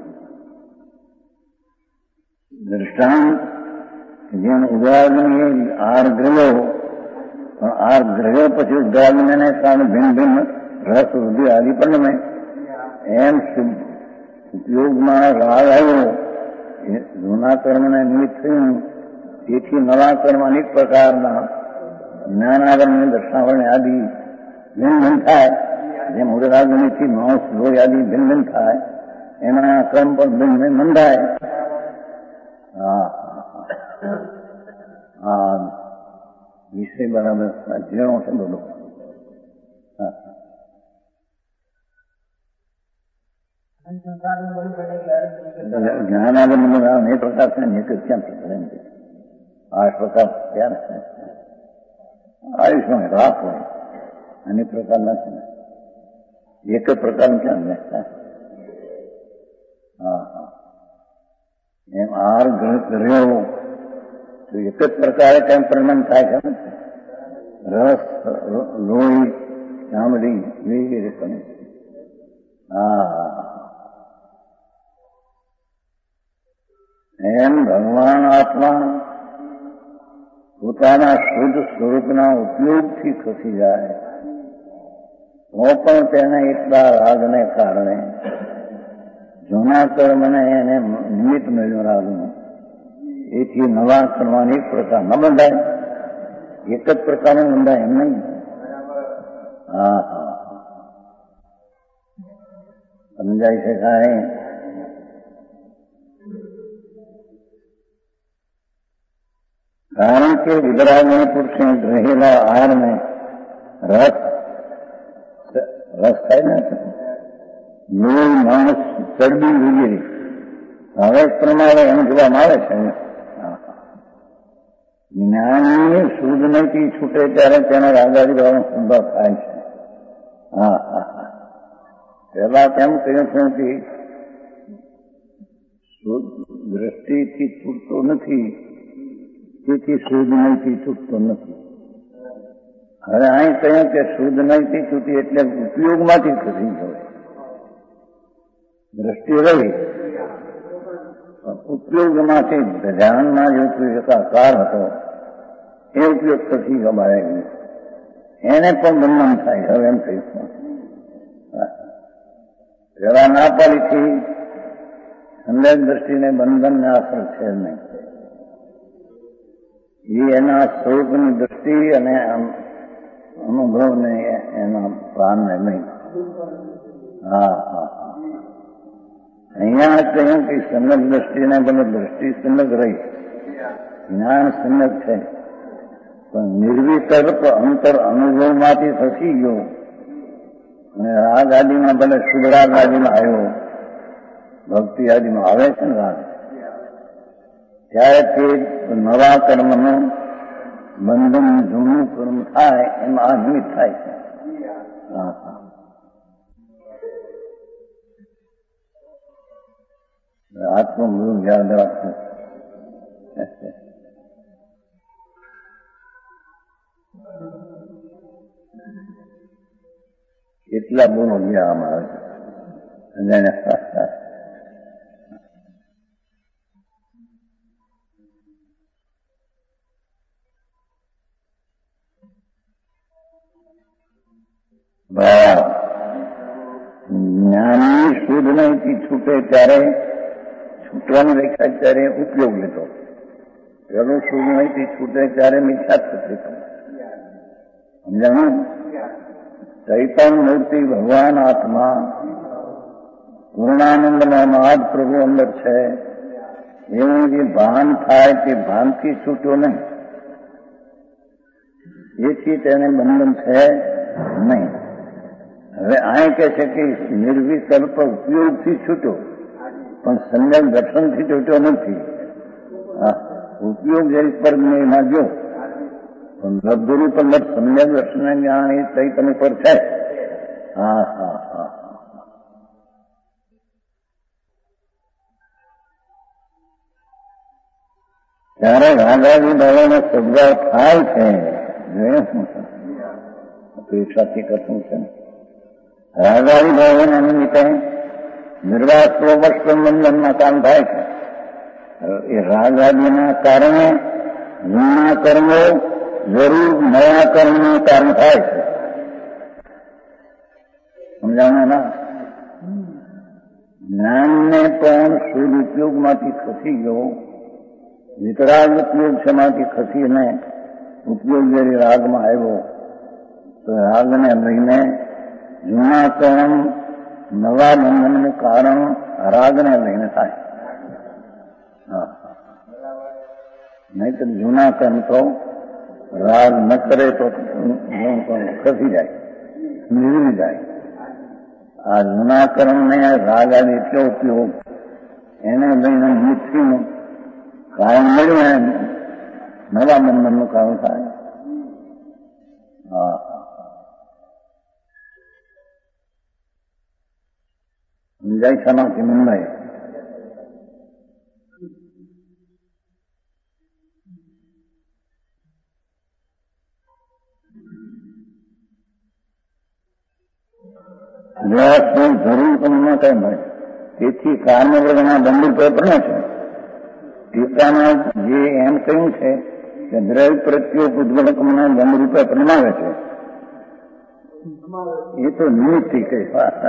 દ્રષ્ટાંત જેમ ઉદાહરણ આર ગ્રહો પણ આર ગ્રહો પછી ઉદાહરણને કારણે ભિન્ન ભિન્ન રસ વૃદ્ધિ આદિ પણ મેં એમ ઉપયોગમાં રાગ આવ્યો એ જૂના કર્મને નિમિત્ત થયું. તેથી નવા કર્મ અનેક પ્રકારના જ્ઞાનાવરણ દર્શનાવરણ આદિ ભિન્ન ભિન્ન થાય. જેમ ઉદરાગ્નિથી માંસ લોહી આદિ ભિન્ન ભિન્ન થાય એના કર્મ પણ ભિન્ન ભિન્ન બંધાય. હા હા વિષય બરાબર જેણો છે બધો. જ્ઞાનાવરણ એ પ્રકાર છે ને ક્યાંથી કરે આઠ પ્રકાર ત્યાં આયુષ્માં રાખ હોય અનેક પ્રકારના છે ને એક જ પ્રકારનું ક્યાં ને. હા હા એમ આર ગ્રહો તો એક જ પ્રકારે ટેમ્પરમેન્ટ થાય છે. રસ લોહી ચામડી વગેરે પણ. હા એમ ભગવાન આત્મા પોતાના શુદ્ધ સ્વરૂપના ઉપયોગથી ખસી જાય તો પણ તેને એટલા રાગને કારણે જૂના કર્મને એને નિમિત્ત મળ્યું રાગનું. એથી નવા કર્મની એક પ્રકાર ન બંધાય. એક જ પ્રકારનું બંધાય એમ નહીં. હા હા સમજાય છે કાંઈ? કારણ કે વિતરાગને પુરુષે રહેલા આહારને રસ રસ થાય ને લોહી માણસ ચરબી વગેરે હવે પ્રમાણે એમ જોવામાં આવે છે. જ્ઞાની શુદ્ધ નથી છૂટે ત્યારે તેના રાગાદી ભાવનો સંભાવ થાય છે. હા હા હા પેલા તેમ કહ્યું છે કે દ્રષ્ટિથી છૂટતો નથી તેથી શુદ્ધ નહીંથી છૂટતો નથી. હવે અહીં કહ્યું કે શુદ્ધ નહીંથી છૂટી એટલે ઉપયોગમાંથી ખસી ગયો. દ્રષ્ટિ રહી ઉપયોગમાંથી ધ્યાનમાં જે ઉપયોગકાર હતો એ ઉપયોગ થતી ગમાય એને પણ બંધન થાય. હવે એમ કહીશું પેલા ના પાડીથી સંદેહ દ્રષ્ટિને બંધનને અસર છે નહીં. એ એના સ્વરૂપની દ્રષ્ટિ અને અનુભવને એના પ્રાણને નહીં. હા હા હા અહીંયા કહ્યું કે સંગત દ્રષ્ટિને બને દ્રષ્ટિ સંગત રહી, જ્ઞાન સંગત છે, પણ નિર્વિકલ્પ અંતર અનુભવમાંથી ખસી ગયો અને રાગ આદિમાં ભલે શુદ્ધ રાગ આદિમાં આવ્યો, ભક્તિ આદિમાં આવે છે ને રાગ, ત્યારે તે નવા કર્મનું બંધન જૂનું કર્મ થાય એમાં અનિમિત થાય છે. હા હા આત્મ ગુરુ યાદ રાખવું. કેટલા બોલો ગયા અમારે જ્ઞાની શુદ્ધ નહીંથી છૂટે ત્યારે છૂટવાની રેખા ત્યારે ઉપયોગ લીધો, પેલું શુદ્ધ નહીંથી છૂટે ત્યારે મિથ્યાત્વ લીધો. સમજાણું? ચૈતન્ય મૂર્તિ ભગવાન આત્મા પૂર્ણાનંદમાં મહાદ પ્રભુ અંદર છે, એવું જે ભાન થાય તે ભાનથી છૂટો નહીં, એથી તેને બંધન છે નહીં. હવે આ કહે છે કે નિર્વિકલ્પ ઉપયોગથી છૂટો, પણ સંજ્ઞા દર્શનથી છૂટો નથી. હા ઉપયોગ જરી પર એમાં જો પણ લબ્ધુરૂપ અંદર સંજ્ઞા દર્શન જ્ઞાન એ ચૈતન્ય પર છે. હા હા હા ત્યારે રાગાદી ભાવોનો સદભાવ થાય છે. અપેક્ષાથી કથું છે રાગાદી ભાવોના નિમિત્તે નિર્વાસ પ્રોવસ્ત બંધનમાં કામ થાય છે. એ રાગાદીના કારણે જૂના કર્મો જરૂર નવા કર્મનું કારણ થાય છે. સમજાણું ના? જ્ઞાનને પણ શુદ્ધ ઉપયોગમાંથી ખસી ગયો, વિતરાગ ઉપયોગ છેમાંથી ખસીને ઉપયોગ જયારે રાગમાં આવ્યો તો રાગને લઈને જૂના કર્મ નવા બંધનનું કારણ રાગને લઈને થાય. હા નહીં તો જૂના કર્મ તો રાગ ન કરે તો ખસી જાય, નીકળી જાય. આ જૂના કર્મને રાગ આદિ એટલો ઉપયોગ એને લઈને મૃત્યુનું કારણ મળ્યું, નવા બંધનનું કારણ થાય. હા સમજાય શામાંથી મંદાય? જરૂર તમને કઈ મળે. તેથી કર્મ વર્ગના બંધુ પ્રયત્નો છે. ટીકામાં જે એમ કહ્યું છે કે દ્રવ્ય પ્રત્યો ઉદ્ગલકમને બંધ રૂપે પ્રમાવે છે, એ તો નિમિત્તથી કહે.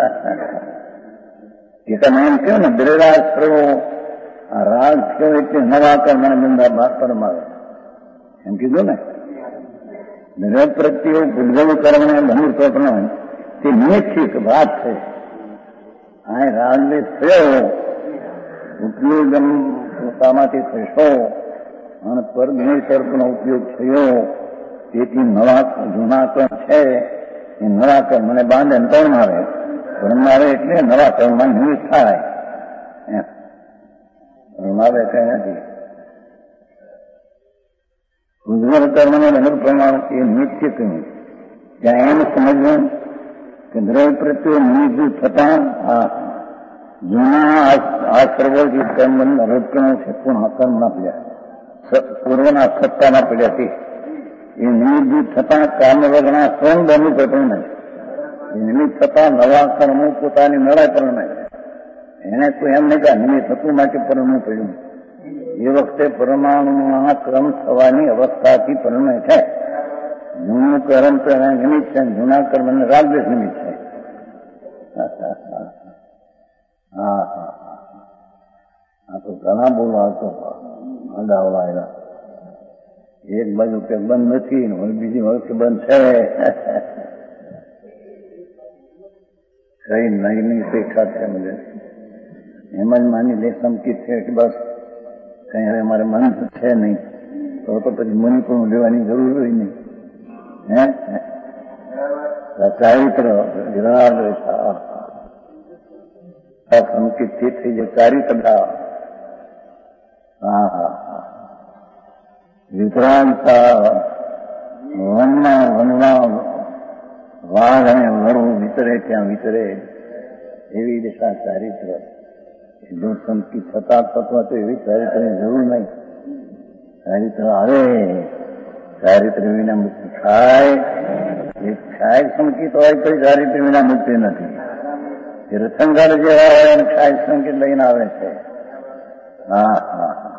ટીકામાં એમ કહ્યું ને દ્રવ્યાશ્રવો રાગ થયો એટલે નવા કર્મને બંધા બાદ પરમાવે એમ કીધું ને. દ્રવ્ય પ્રત્યો ઉદ્ગલ કર્મને બંધ રૂપે પ્રમાવે તે નિશ્ચિત વાત છે. આ રાગદેશ થયો, ઉપયોગ પોતામાંથી થશો અને પરજ્ઞ તર્કનો ઉપયોગ થયો, તેથી નવા જૂના કર્મ છે એ નવા કર્મને બાંધે ત્રણ મારે પરમાવે એટલે નવા કર્મમાં નિમિત્ત થાય. એમ પરમાવે કઈ નથી. ઉજ્જવળ કર્મને બહુ પ્રમાણ એ નિત્ય કહ્યું. ત્યાં એમ સમજવું કે દ્રવ્ય પ્રત્યે નિર્ભૂત થતા આ જૂના આ સર્વોચિત કર્મબંધ રજકણો છે, પુનઃ કર્મ ના પડ્યા, પૂર્વના સત્તા ના પડ્યા છે. એ નિમિત્ત થતા કર્મ વર્ગના સ્વયં બનવું પ્રકરણ છે. એ નિમિત્ત થતા નવા કર્મો પોતાની નડા પરિણમે છે. એને કોઈ એમ નહીં કે નિમિત્ત થતું માટે પરિણમવું પડ્યું. એ વખતે પરમાણુમાં ક્રમ થવાની અવસ્થાથી પરિણમે છે. જૂનું કર્મ તો એના નિમિત્ત છે, જૂના કર્મ અને રાગદેશ નિમિત્ત છે. હા હા આ તો ઘણા બોલવા હતો અગાઉ આવ્યા. એક બાજુ કે બંધ નથી, બીજી બાજુ કે બંધ છે. કઈ નહીં શીખા છે મને એમ જ માની લે સંકિત છે કે બસ કઈ હવે મારે મન છે નહીં, તો તો પછી મન પણ લેવાની જરૂર હોય નહીં. હે ચારિત્ર વિરાટ સંકિત થી થઈ જાય ચારિત્ર. હા હા હા વિક્રાંતા વનમાં વનમાં વાઘ અને વરવું વિતરે ત્યાં વિતરે એવી દિશા ચારિત્ર. જો સંકિત થતા થતા તો એવી ચારિત્રની જરૂર નહીં. ચારિત્ર આવે, ચારિત્ર વિના મુક્તિ થાય. એ ક્ષાય સંકિત હોય તો ચારિત્ર વિના મુક્તિ નથી. તીર્થંકર જેવા હોય અને ક્ષાય સંકિત લઈને આવે છે. હા હા હા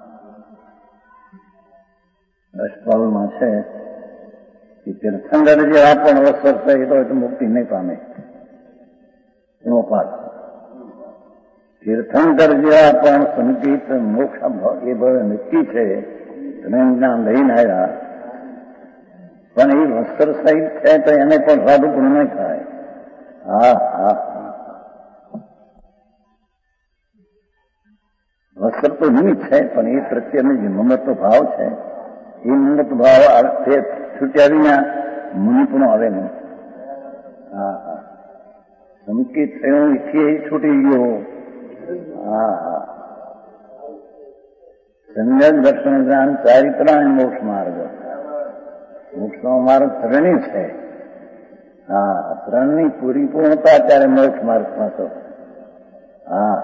રસપાલમાં છે કે તીર્થંકર જેવા પણ અવસર સહિત હોય તો મુક્તિ નહીં પામે. એનો પાઠ તીર્થંકર જેવા પણ સંકિત મોક્ષ એ બળ નક્કી છે. તમે જ્ઞાન લઈને આવ્યા પણ એ વસ્ત્ર સહિત છે તો એને પણ સાધુ પણ નહીં થાય. હા હા વસ્ત્ર તો નિમિત્ત છે પણ એ પ્રત્યેનો જે મમત્વ ભાવ છે એ મમત્વ ભાવ છૂટ્યા વિના મુનિ પણ આવે નહીં. હા હા સંકિત થયું એથી એ છૂટી ગયો. હા હા સંજ્ઞ દર્શન જ્ઞાન ચારિત્ર અને મોક્ષ માર્ગ. મોક્ષનો માર્ગ ત્રણેય છે. હા ત્રણની પૂરી પૂર્ણતા ત્યારે મોક્ષ માર્ગમાં તો. હા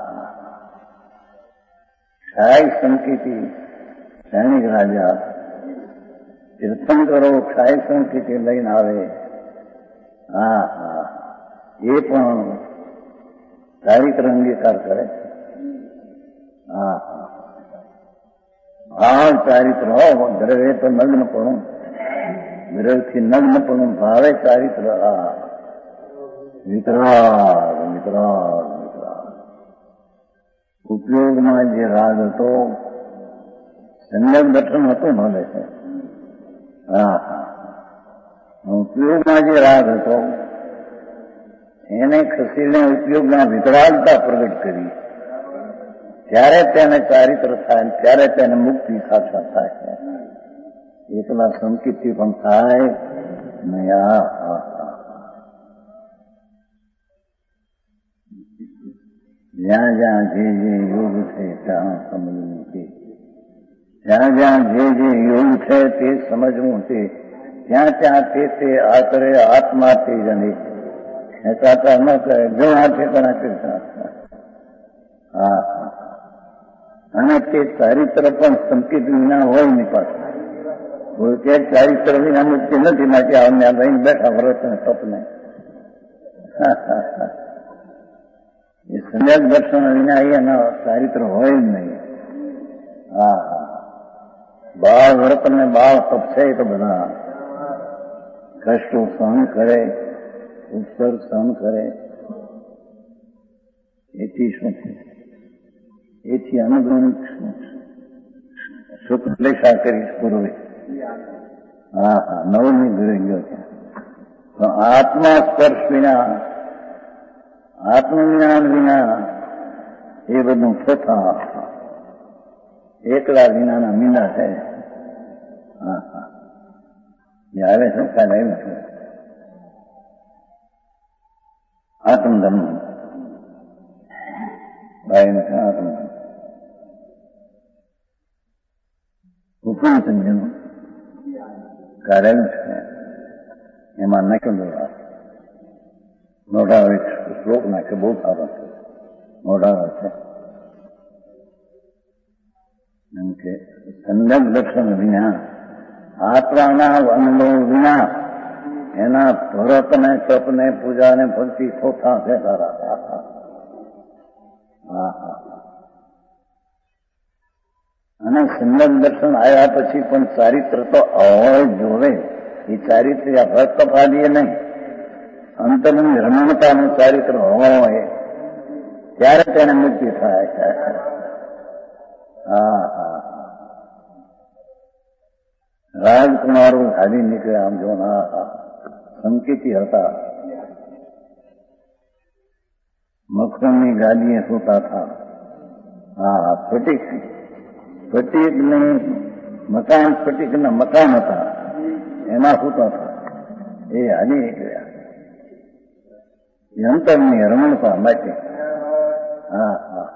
ક્ષાય સંકિતી સૈનિક રાજા તીર્થંકરો ક્ષાય સંકિતી લઈને આવે. હા હા એ પણ ચારિત્ર અંગીકાર કરે. હા હા ભાવ ચારિત્ર હો દ્રવ્ય તો નગ્ન પણ દ્રવ્યથી નગ્ન પણ ભાવે ચારિત્ર. હા વિતરાગ વિતરાગ વિતરાગ ઉપયોગમાં જે રાગ હતો સંજ્ઞક દર્શન હતું મળે છે. હા હા ઉપયોગમાં જે રાગ હતો એને ખસીને ઉપયોગમાં વિતરાગતા પ્રગટ કરી ત્યારે તેને ચારિત્ર થાય, ત્યારે તેને મુક્તિ સાક્ષાત થાય છે. એકલા સંકિતથી પણ થાય નહીં. હા હા જ્યાં જ્યાં જે જે યોગ છે ત્યાં સમજવું છે. જ્યાં જ્યાં જે જે યોગ છે તે સમજવું છે. ત્યાં ત્યાં તે તે આચરે આત્મા તે જને ખેંચાતા ન કરે જો આ ઠેકાણા કરતા. હા અને તે ચારિત્ર પણ સંકિત વિના હોય નહીં પાછું. કોઈ કે ચારિત્ર વિના મુક્તિ નથી માટે અમને લઈને બેઠા વ્રત અને તપને. એ સંજ્ઞક દર્શન વિના એના ચારિત્ર હોય જ નહીં. હા હા બાળ વ્રત ને બાળ તપ છે તો બધા કષ્ટો સહન કરે, ઉપસર્ગ સહન કરે. એથી શું છે? એથી અનુગ્રહ સુખ લેખા કરીશ પૂર્વે. હા હા નવમી ઘરે ગયો છે. આત્મા સ્પર્શ વિના, આત્મજ્ઞાન વિના એ બધું થતા એકલા વિનાના મીંડા છે. હા હા જયારે સંસ્કાર આવ્યું છે આત્મધર્મ ભાઈ આત્મધર્મ હુકમ સંજન કરેલું છે. એમાં નાખ્યું મોઢા એક શ્લોક નાખે બહુ સારો છે. મોઢા છે એમ કે સંજ્ઞક દર્શન વિના આત્માના અનુભવ વિના એના ભરતને તપને પૂજાને ભક્તિ થોથા છે તારા. હા હા અને સંજ્ઞક દર્શન આવ્યા પછી પણ ચારિત્ર તો હોય જોવે. એ ચારિત્ર ભક્ત પાડીએ નહીં, અંતરની રમણતાનું ચારિત્ર હોય ત્યારે તેને મુક્તિ થાય. હા હા કુણારો હાલી નીકળ્યા. આમ જો ના સંકેતી હતા. મખમલની ગાદીએ સૂતા હતા. હા, સ્ફટિક સ્ફટિકની મકાન સ્ફટિકના મકાન હતા, એમાં સૂતા હતા. એ હાલી નીકળ્યા અંતરની રમણતા માટે. હા હા,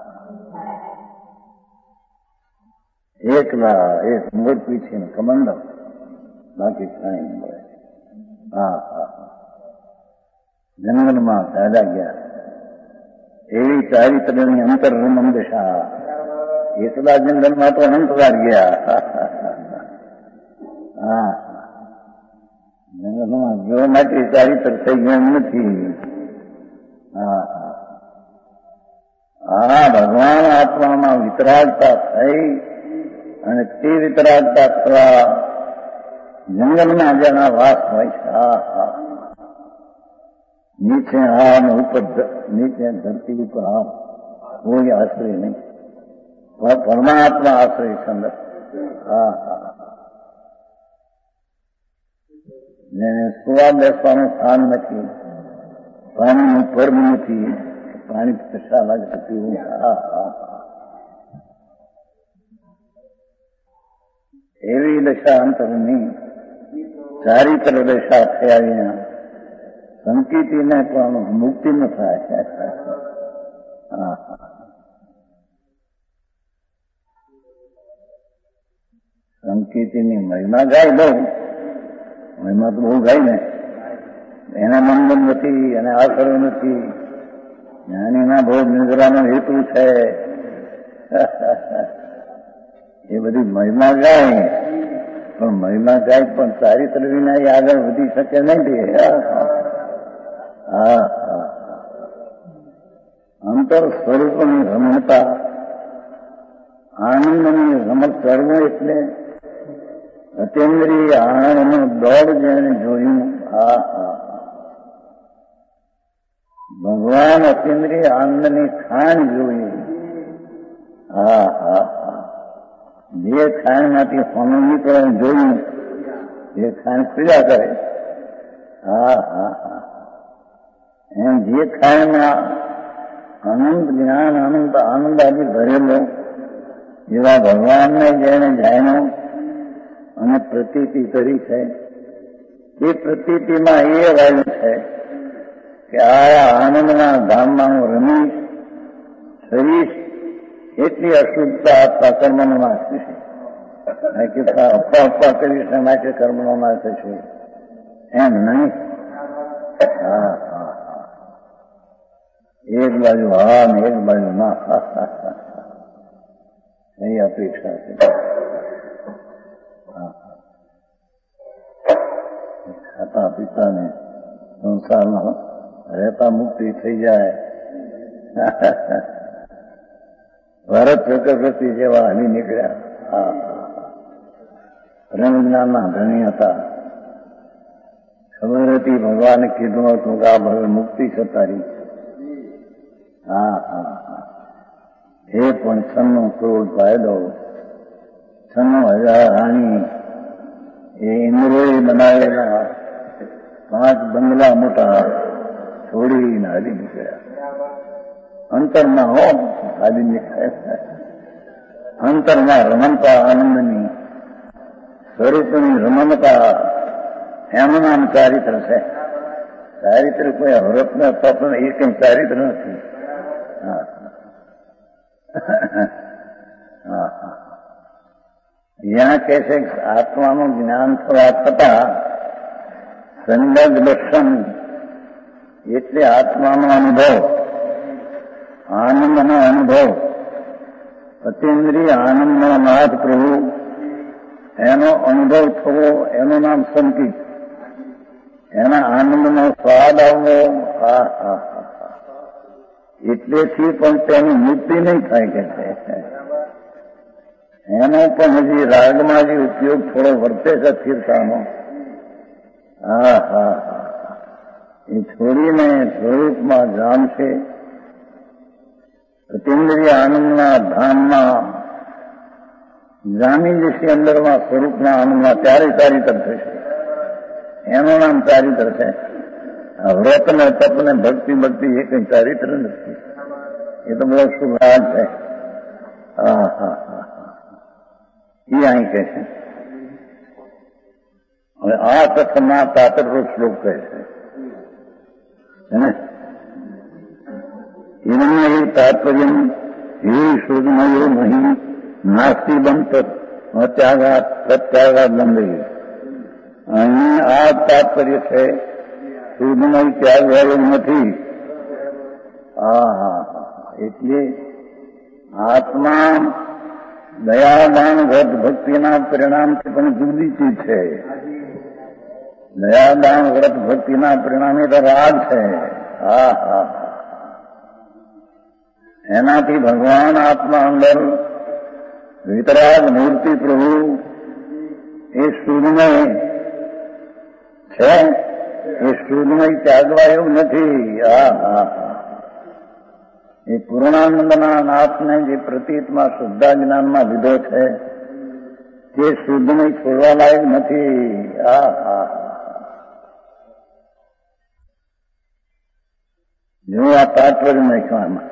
એકલા એક મોટ પીછે કમંડલ, બાકી કાંઈ નહીં મળે. હા હા, જંગલમાં દાદા ગયા. એવી ચારિત્રની અંતર રમણ દશા. એકલા જંગલમાં તો અનંતવાર ગયા. હા, જંગલમાં જોવા માટે ચારિત્ર થઈ ગયું નથી. હા હા, ભગવાન આત્મામાં વિતરાગતા થઈ અને તે વિતરાગતા થવા જંગલમાં જેના વાસ હોય છે. હા હા, નીચે હા ને ઉપર, નીચે ધરતી ઉપર હા, કોઈ આશ્રય નહીં. પરમાત્મા આશ્રય સંદર. હા હા, જેને સુવા બેસવાનું સ્થાન નથી, પાણીનું પર્વ નથી, પાણી તરસા લાગે પીવું. હા હા, એવી દશા અંતરની ચારિત્ર દશા થયા વિના સંકેતીને પણ મુક્તિ ન થાય. હા, સંકેતીની મહિમા ગાય બહુ, મહિમા તો બહુ ગાય ને. એના મંદન નથી, એને આશરો નથી. જ્ઞાનીના ભોગ નિદ્રાનો હેતુ છે. એ બધી મહિમા ગાય, પણ મહિમા ગાય પણ ચારિત્ર વિના એ આગળ વધી શકે નહીં. હા હા, અંતર સ્વરૂપની રમણતા, આનંદની રમત કરવું એટલે અતેન્દ્રિય આનંદનું દોડ જેને જોયું. હા હા, ભગવાન અતેન્દ્રિય આનંદની ખાણ જોઈ. હા હા હા, જે ખાણમાંથી હોનું નીકળે જોયું, એ ખાણ પીડા કરે. હા હા હા, એમ જે ખાણમાં આનંદ જ્ઞાન આનંદ આનંદ આદિ ભરેલો એવા ભગવાનને જેને જાણ્યો અને પ્રતીતિ કરી છે, એ પ્રતીતિમાં એ રહ્યું છે કે આ આનંદના ધામમાં હું રમીશ, સરીશ. એટલી અશુદ્ધતા આપવા કર્મનો નાશ થશે. અફવા અફવા કરીશ માટે કર્મનો નાશ થશે એમ નહીં. હા હા, એક બાજુ હા ને એક બાજુ ના. એ અપેક્ષા છે. ખાતા પીતાને સંસારમાં રહેતા મુક્તિ થઈ જાય. ભારત ચક્રવર્તી જેવા હલી નીકળ્યા. હા, રંગજ્ઞાનના ધણી હતા. ખબર હતી ભગવાને કીધું હતું કે આ હવે મુક્તિ થતારી. હા હા હા, એ પણ છન્નું કરોડ ફાયદો, છન્નું હજાર રાણી, એ ઇન્દ્રોએ બનાવેલા પાંચ બંગલા મોટા છોડીને હાલી નીકળ્યા. અંતરમાં હો હાલી નીકળ્યા. અંતરમાં રમણતા આનંદની સ્વરૂપની રમણતા, એનું નામ ચારિત્ર છે. ચારિત્ર કોઈ હરત ન તો એ કઈ ચારિત્ર નથી. હા હા, જ્યાં કે છે આત્માનું જ્ઞાન થવા છતાં સંગત દર્શન એટલે આત્માનો અનુભવ, આનંદનો અનુભવ, અતિન્દ્રિય આનંદનો નાથ પ્રભુ, એનો અનુભવ થવો, એનું નામ સંકેત. એના આનંદનો સ્વાદ આવવો. હા હા હા, એટલેથી પણ તેની મુક્તિ નહીં થાય કે છે. એનો પણ હજી રાગમાં જે ઉપયોગ થોડો વર્તે છે સ્થિરતાનો. હા હા હા, એ છોડીને સ્વરૂપમાં જામશે. અતિન્દ્રિય આનંદના ધામમાં જામી જશે અંદરમાં સ્વરૂપના આનંદમાં ત્યારે ચારિત્ર થશે. એનું નામ ચારિત્ર છે. વ્રત ને તપ ને ભક્તિ ભક્તિ એ કઈ ચારિત્ર નથી. એ તો બહુ શુભ રાગ છે. હા હા હા એ અહીં કહે છે. હવે આ કથમાં તાતરનો શ્લોક કહે છે હિરણ્ય તાત્પર્ય હે શોધમયો નહીં નાસ્તિ બંધ ત્યાગાત પ્રત્યાઘાત લંબે. અહીં આ તાત્પર્ય છે. શુદ્ધમય ત્યાગ વાળો નથી. હા હા હા એટલે આત્મા દયાદાન વ્રત ભક્તિના પરિણામથી પણ જુદી ચીજ છે. દયાદાન વ્રત ભક્તિના પરિણામે તો રાગ છે. હા હા એનાથી ભગવાન આત્મા અંદર વિતરાગ મૂર્તિ પ્રભુ એ શુદ્ધમય છે. એ શુદ્ધમય ત્યાગવા એવું નથી. હા હા હા એ પૂર્ણાનંદના નાથને જે પ્રતીતમાં શુદ્ધા જ્ઞાનમાં લીધો છે તે શુદ્ધમય છોડવા લાયક નથી. હા હા જો આ તાત્પર્ય નાખવામાં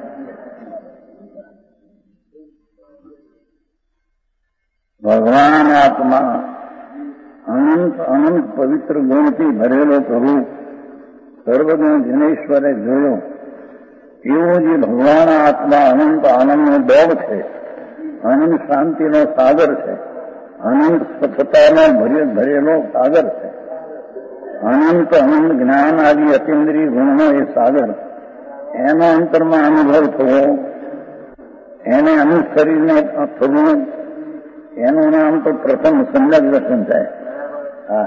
ભગવાન આત્મા અનંત અનંત પવિત્ર ગુણથી ભરેલો પ્રભુ સર્વગુણ જનેશ્વરે જોયો એવો જે ભગવાન આત્મા અનંત આનંદનો દોડ છે, અનંત શાંતિનો સાગર છે, અનંત સ્વચ્છતાનો ભરેલો સાગર છે, અનંત અનંત જ્ઞાન આદિ અતિન્દ્રિય ગુણનો એ સાગર, એનો અંતરમાં અનુભવ થવો, એને અનુસરીને થવું, એનું નામ તો પ્રથમ સંજ્ઞક દર્શન થાય. હા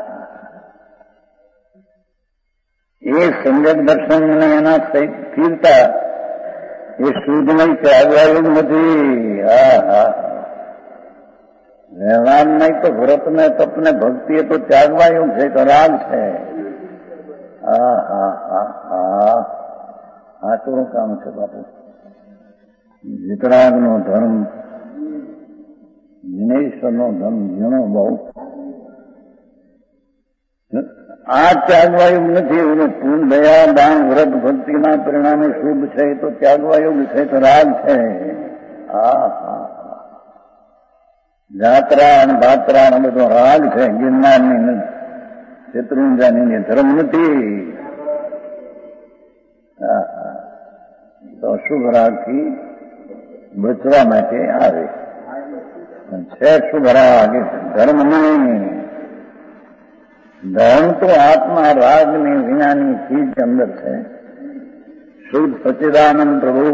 એ સંજ્ઞક દર્શન અને એના સહિત સ્થિરતા એ શુદ્ધમય ત્યાગવાયું નથી. હા હા વ્યવહાર નહીં તો વ્રત ને તપ ને ભક્તિ એ તો ત્યાગવાયું છે, તો રાગ છે. હા હા હા હા આટલું કામ છે બાપુ. વિતરાગનો ધર્મ, વિનયેશ્વરનો ધર્મ ઘણો બહુ આ ત્યાગવાયુગ નથી. એનું પૂર્ણ દયા દાન વ્રત ભક્તિના પરિણામે શુભ છે તો ત્યાગવાયુગ છે, તો રાગ છે. હા હા જાત્રા અને ભાત્રા અને બધો રાગ છે. ગિરનારની શત્રુંજાની ધર્મ નથી. હા હા તો શુભ રાગથી બચવા માટે આવે છે. શુભ રાગ ધર્મ નહીં. ધર્મ તો આત્મા રાગની વિનાની ચીજ અંદર છે. શુદ્ધ સચ્ચિદાનંદ પ્રભુ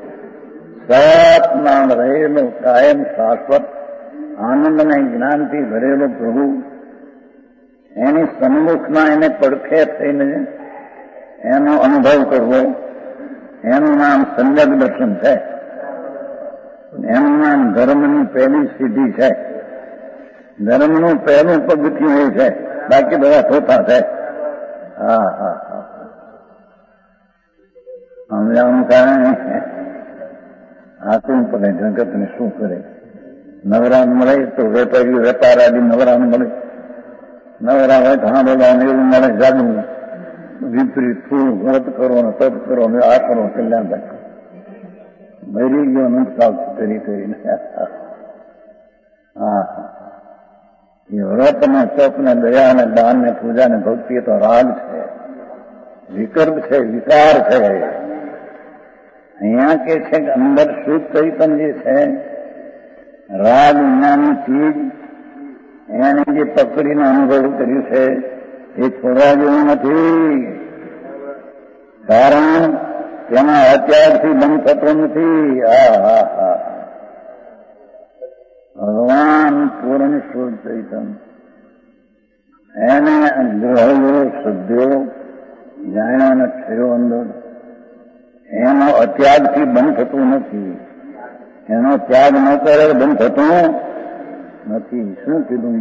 સતનામ રહેલો કાયમ શાશ્વત આનંદ અને જ્ઞાનથી ભરેલો પ્રભુ એની સન્મુખમાં એને પડખે થઈને એનો અનુભવ કરવો, એનું નામ સંજ્ઞક દર્શન છે. એનું નામ ધર્મની પહેલી સિદ્ધિ છે. ધર્મનું પહેલું પગથિયું એ છે, બાકી બધા થોતા છે. હા હા હા સમજાવવાનું કારણે હાથું પડે જગતને શું કરે. નવરાન મળે તો વેપારીઓ વેપાર આદિ નવરાન મળે, નવરા હોય ઘણા બધા એવું મળે જાદુ વિપરીત થોડું વ્રત કરો ને તપ કરો ને આ કરો કલ્યાણ થાય. ભરી ગયો નથી સાવચેત કરી કરીને. હા એ વ્રત ને તપ ને દયા ને દાન ને પૂજા ને ભક્તિ તો રાગ છે, વિકલ્પ છે, વિકાર છે. અહીંયા કે છે કે અંદર શુદ્ધ ચૈતન્ય જે છે રાગ વિનાની ચીજ એને જે પકડીને અનુભવ કર્યું છે એ છોડવા જેવું નથી. કારણ તેમાં અત્યારથી બંધ થતો નથી. હા હા હા ભગવાન પૂર્ણ શુદ્ધ ચૈતન્ય એને ગ્રહો શુદ્ધ્યો જાણ્યો અને થયો અંદર એનો અત્યાગથી બંધ થતું નથી. એનો ત્યાગ ન કરે બંધ થતું નથી. શું કીધું?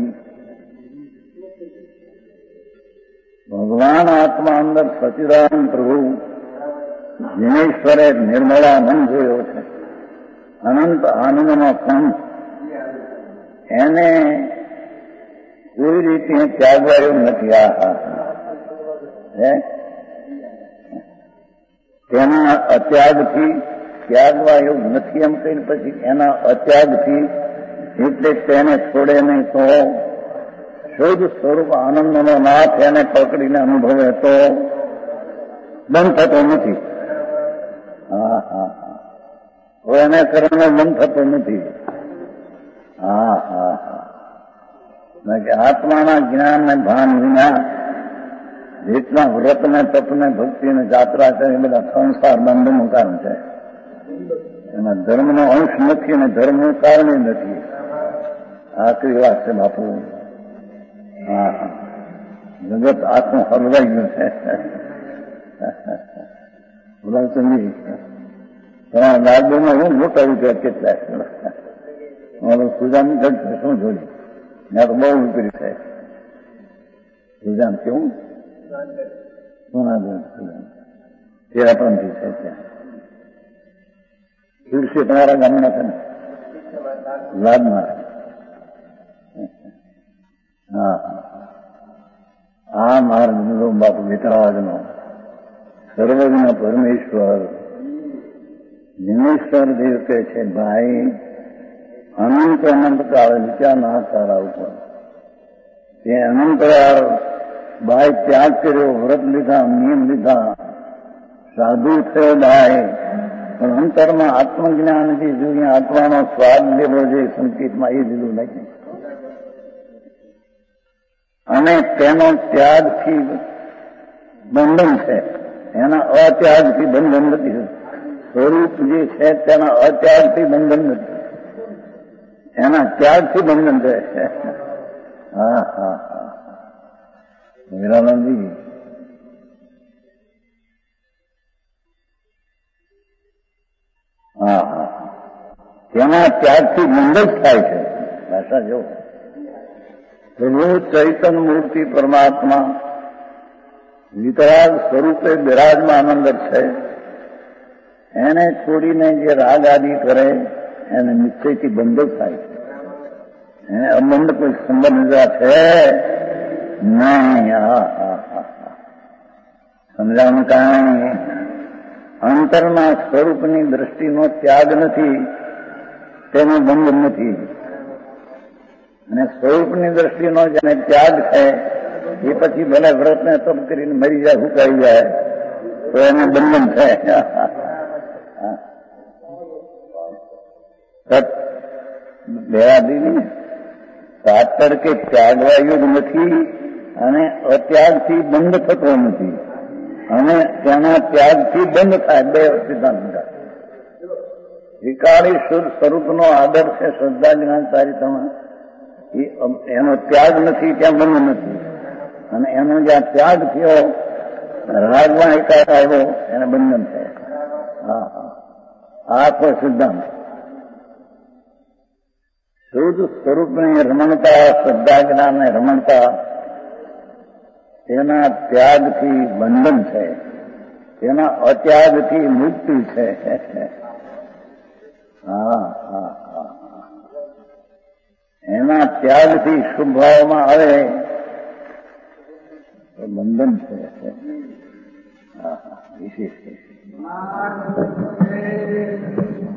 ભગવાન આત્મા અંદર સચિદાનંદ પ્રભુ જીનેશ્વરે નિર્મળાનંદ જોયો છે. અનંત આનંદનો કંઠ એને કોઈ રીતે ત્યાગવા એવું નથી. આ હા હે તેના અત્યાગથી ત્યાગવા એવું નથી એમ કહીને પછી એના અત્યાગથી એટલે તેને છોડે નહીં તો શુદ્ધ સ્વરૂપ આનંદનો નાથ એને પકડીને અનુભવે તો બંધ થતો નથી. હા હા હા તો એને કારણે બંધ થતો નથી. હા હા હા કે આત્માના જ્ઞાન ને ભાન વિના જેટલા વ્રત ને તપ ને ભક્તિ ને જાત્રા છે એ બધા સંસાર બંધનું કારણ છે. એમાં ધર્મનો અંશ નથી અને ધર્મનું કારણ નથી. આખરી વાત છે બાપુ. હા હા જગત આખું હરવાઈ ગયું છે. બધા સમજી તમારા દાદીમાં હું મોટા વિચાર કેટલા મારું સુજાની ઘટ શું જોયું ત્યાં તો બહુ વિપરીત થાય. સુજાન કેવું સોના સુજાન તેરા પંથી છે ત્યાં તુલસી તમારા ગામના છે ને લાદમાં. હા આ માર્ગ બાપુ વિતરાગનો સર્વજ્ઞ પરમેશ્વર નિમેશ્વર દેવ કહે છે ભાઈ અનંત અનંત કાળ વિચાર ના તારા ઉપર તે અનંતકાળ ભાઈ ત્યાગ કર્યો, વ્રત લીધા, નિયમ લીધા, સાધુ થયો ભાઈ, પણ અંતરમાં આત્મજ્ઞાનથી જોઈએ આત્માનો સ્વાદ લેવો જોઈએ સંકેતમાં એ લીધું નથી. અને તેનો ત્યાગથી બંધન છે, એના અત્યાગથી બંધન નથી. સ્વરૂપ જે છે તેના અત્યાગથી બંધન નથી, એના ત્યાગથી બંધન છે. હા હા હા વીરાનંદજી હા હા તેના ત્યાગથી બંધ જ થાય છે. ભાષા જો પ્રભુ ચૈતન્ય મૂર્તિ પરમાત્મા વિતરાગ સ્વરૂપે બિરાજમાન અંદર છે. એને છોડીને જે રાગ આદિ કરે એને નિશ્ચયથી બંધ જ થાય છે. એને અબંધ કોઈ સંબંધ છે નહીં. હા હા હા સમજાવવાનું કારણે અંતરના સ્વરૂપની દ્રષ્ટિનો ત્યાગ નથી, તેનો બંધ નથી. અને સ્વરૂપની દ્રષ્ટિનો જેને ત્યાગ છે એ પછી ભલે વ્રતને તપ કરીને મરી જાય, હુકાઈ જાય તો એને બંધન છે. બેરાદીની સાતર કે ત્યાગવા યુગ નથી અને અત્યાગથી બંધ થતો નથી, અને તેના ત્યાગથી બંધ થાય. બે સિદ્ધાંત વિકાળી શુદ્ધ સ્વરૂપનો આદર છે શ્રદ્ધા જ્ઞાન ચારિત્રમાં, એનો ત્યાગ નથી ત્યાં બંધ નથી. અને એનો જ્યાં ત્યાગ થયો રાગમાં એકાદ આવ્યો એને બંધન છે. હા હા આ કોઈ સિદ્ધાંત શુદ્ધ સ્વરૂપની રમણતા, શ્રદ્ધા જ્ઞાન ને રમણતા તેના ત્યાગથી બંધન છે, તેના અત્યાગથી મુક્તિ છે. હા હા હા એના ત્યાગથી શુભ ભાવમાં આવે તો બંધન છે. હા હા વિશેષ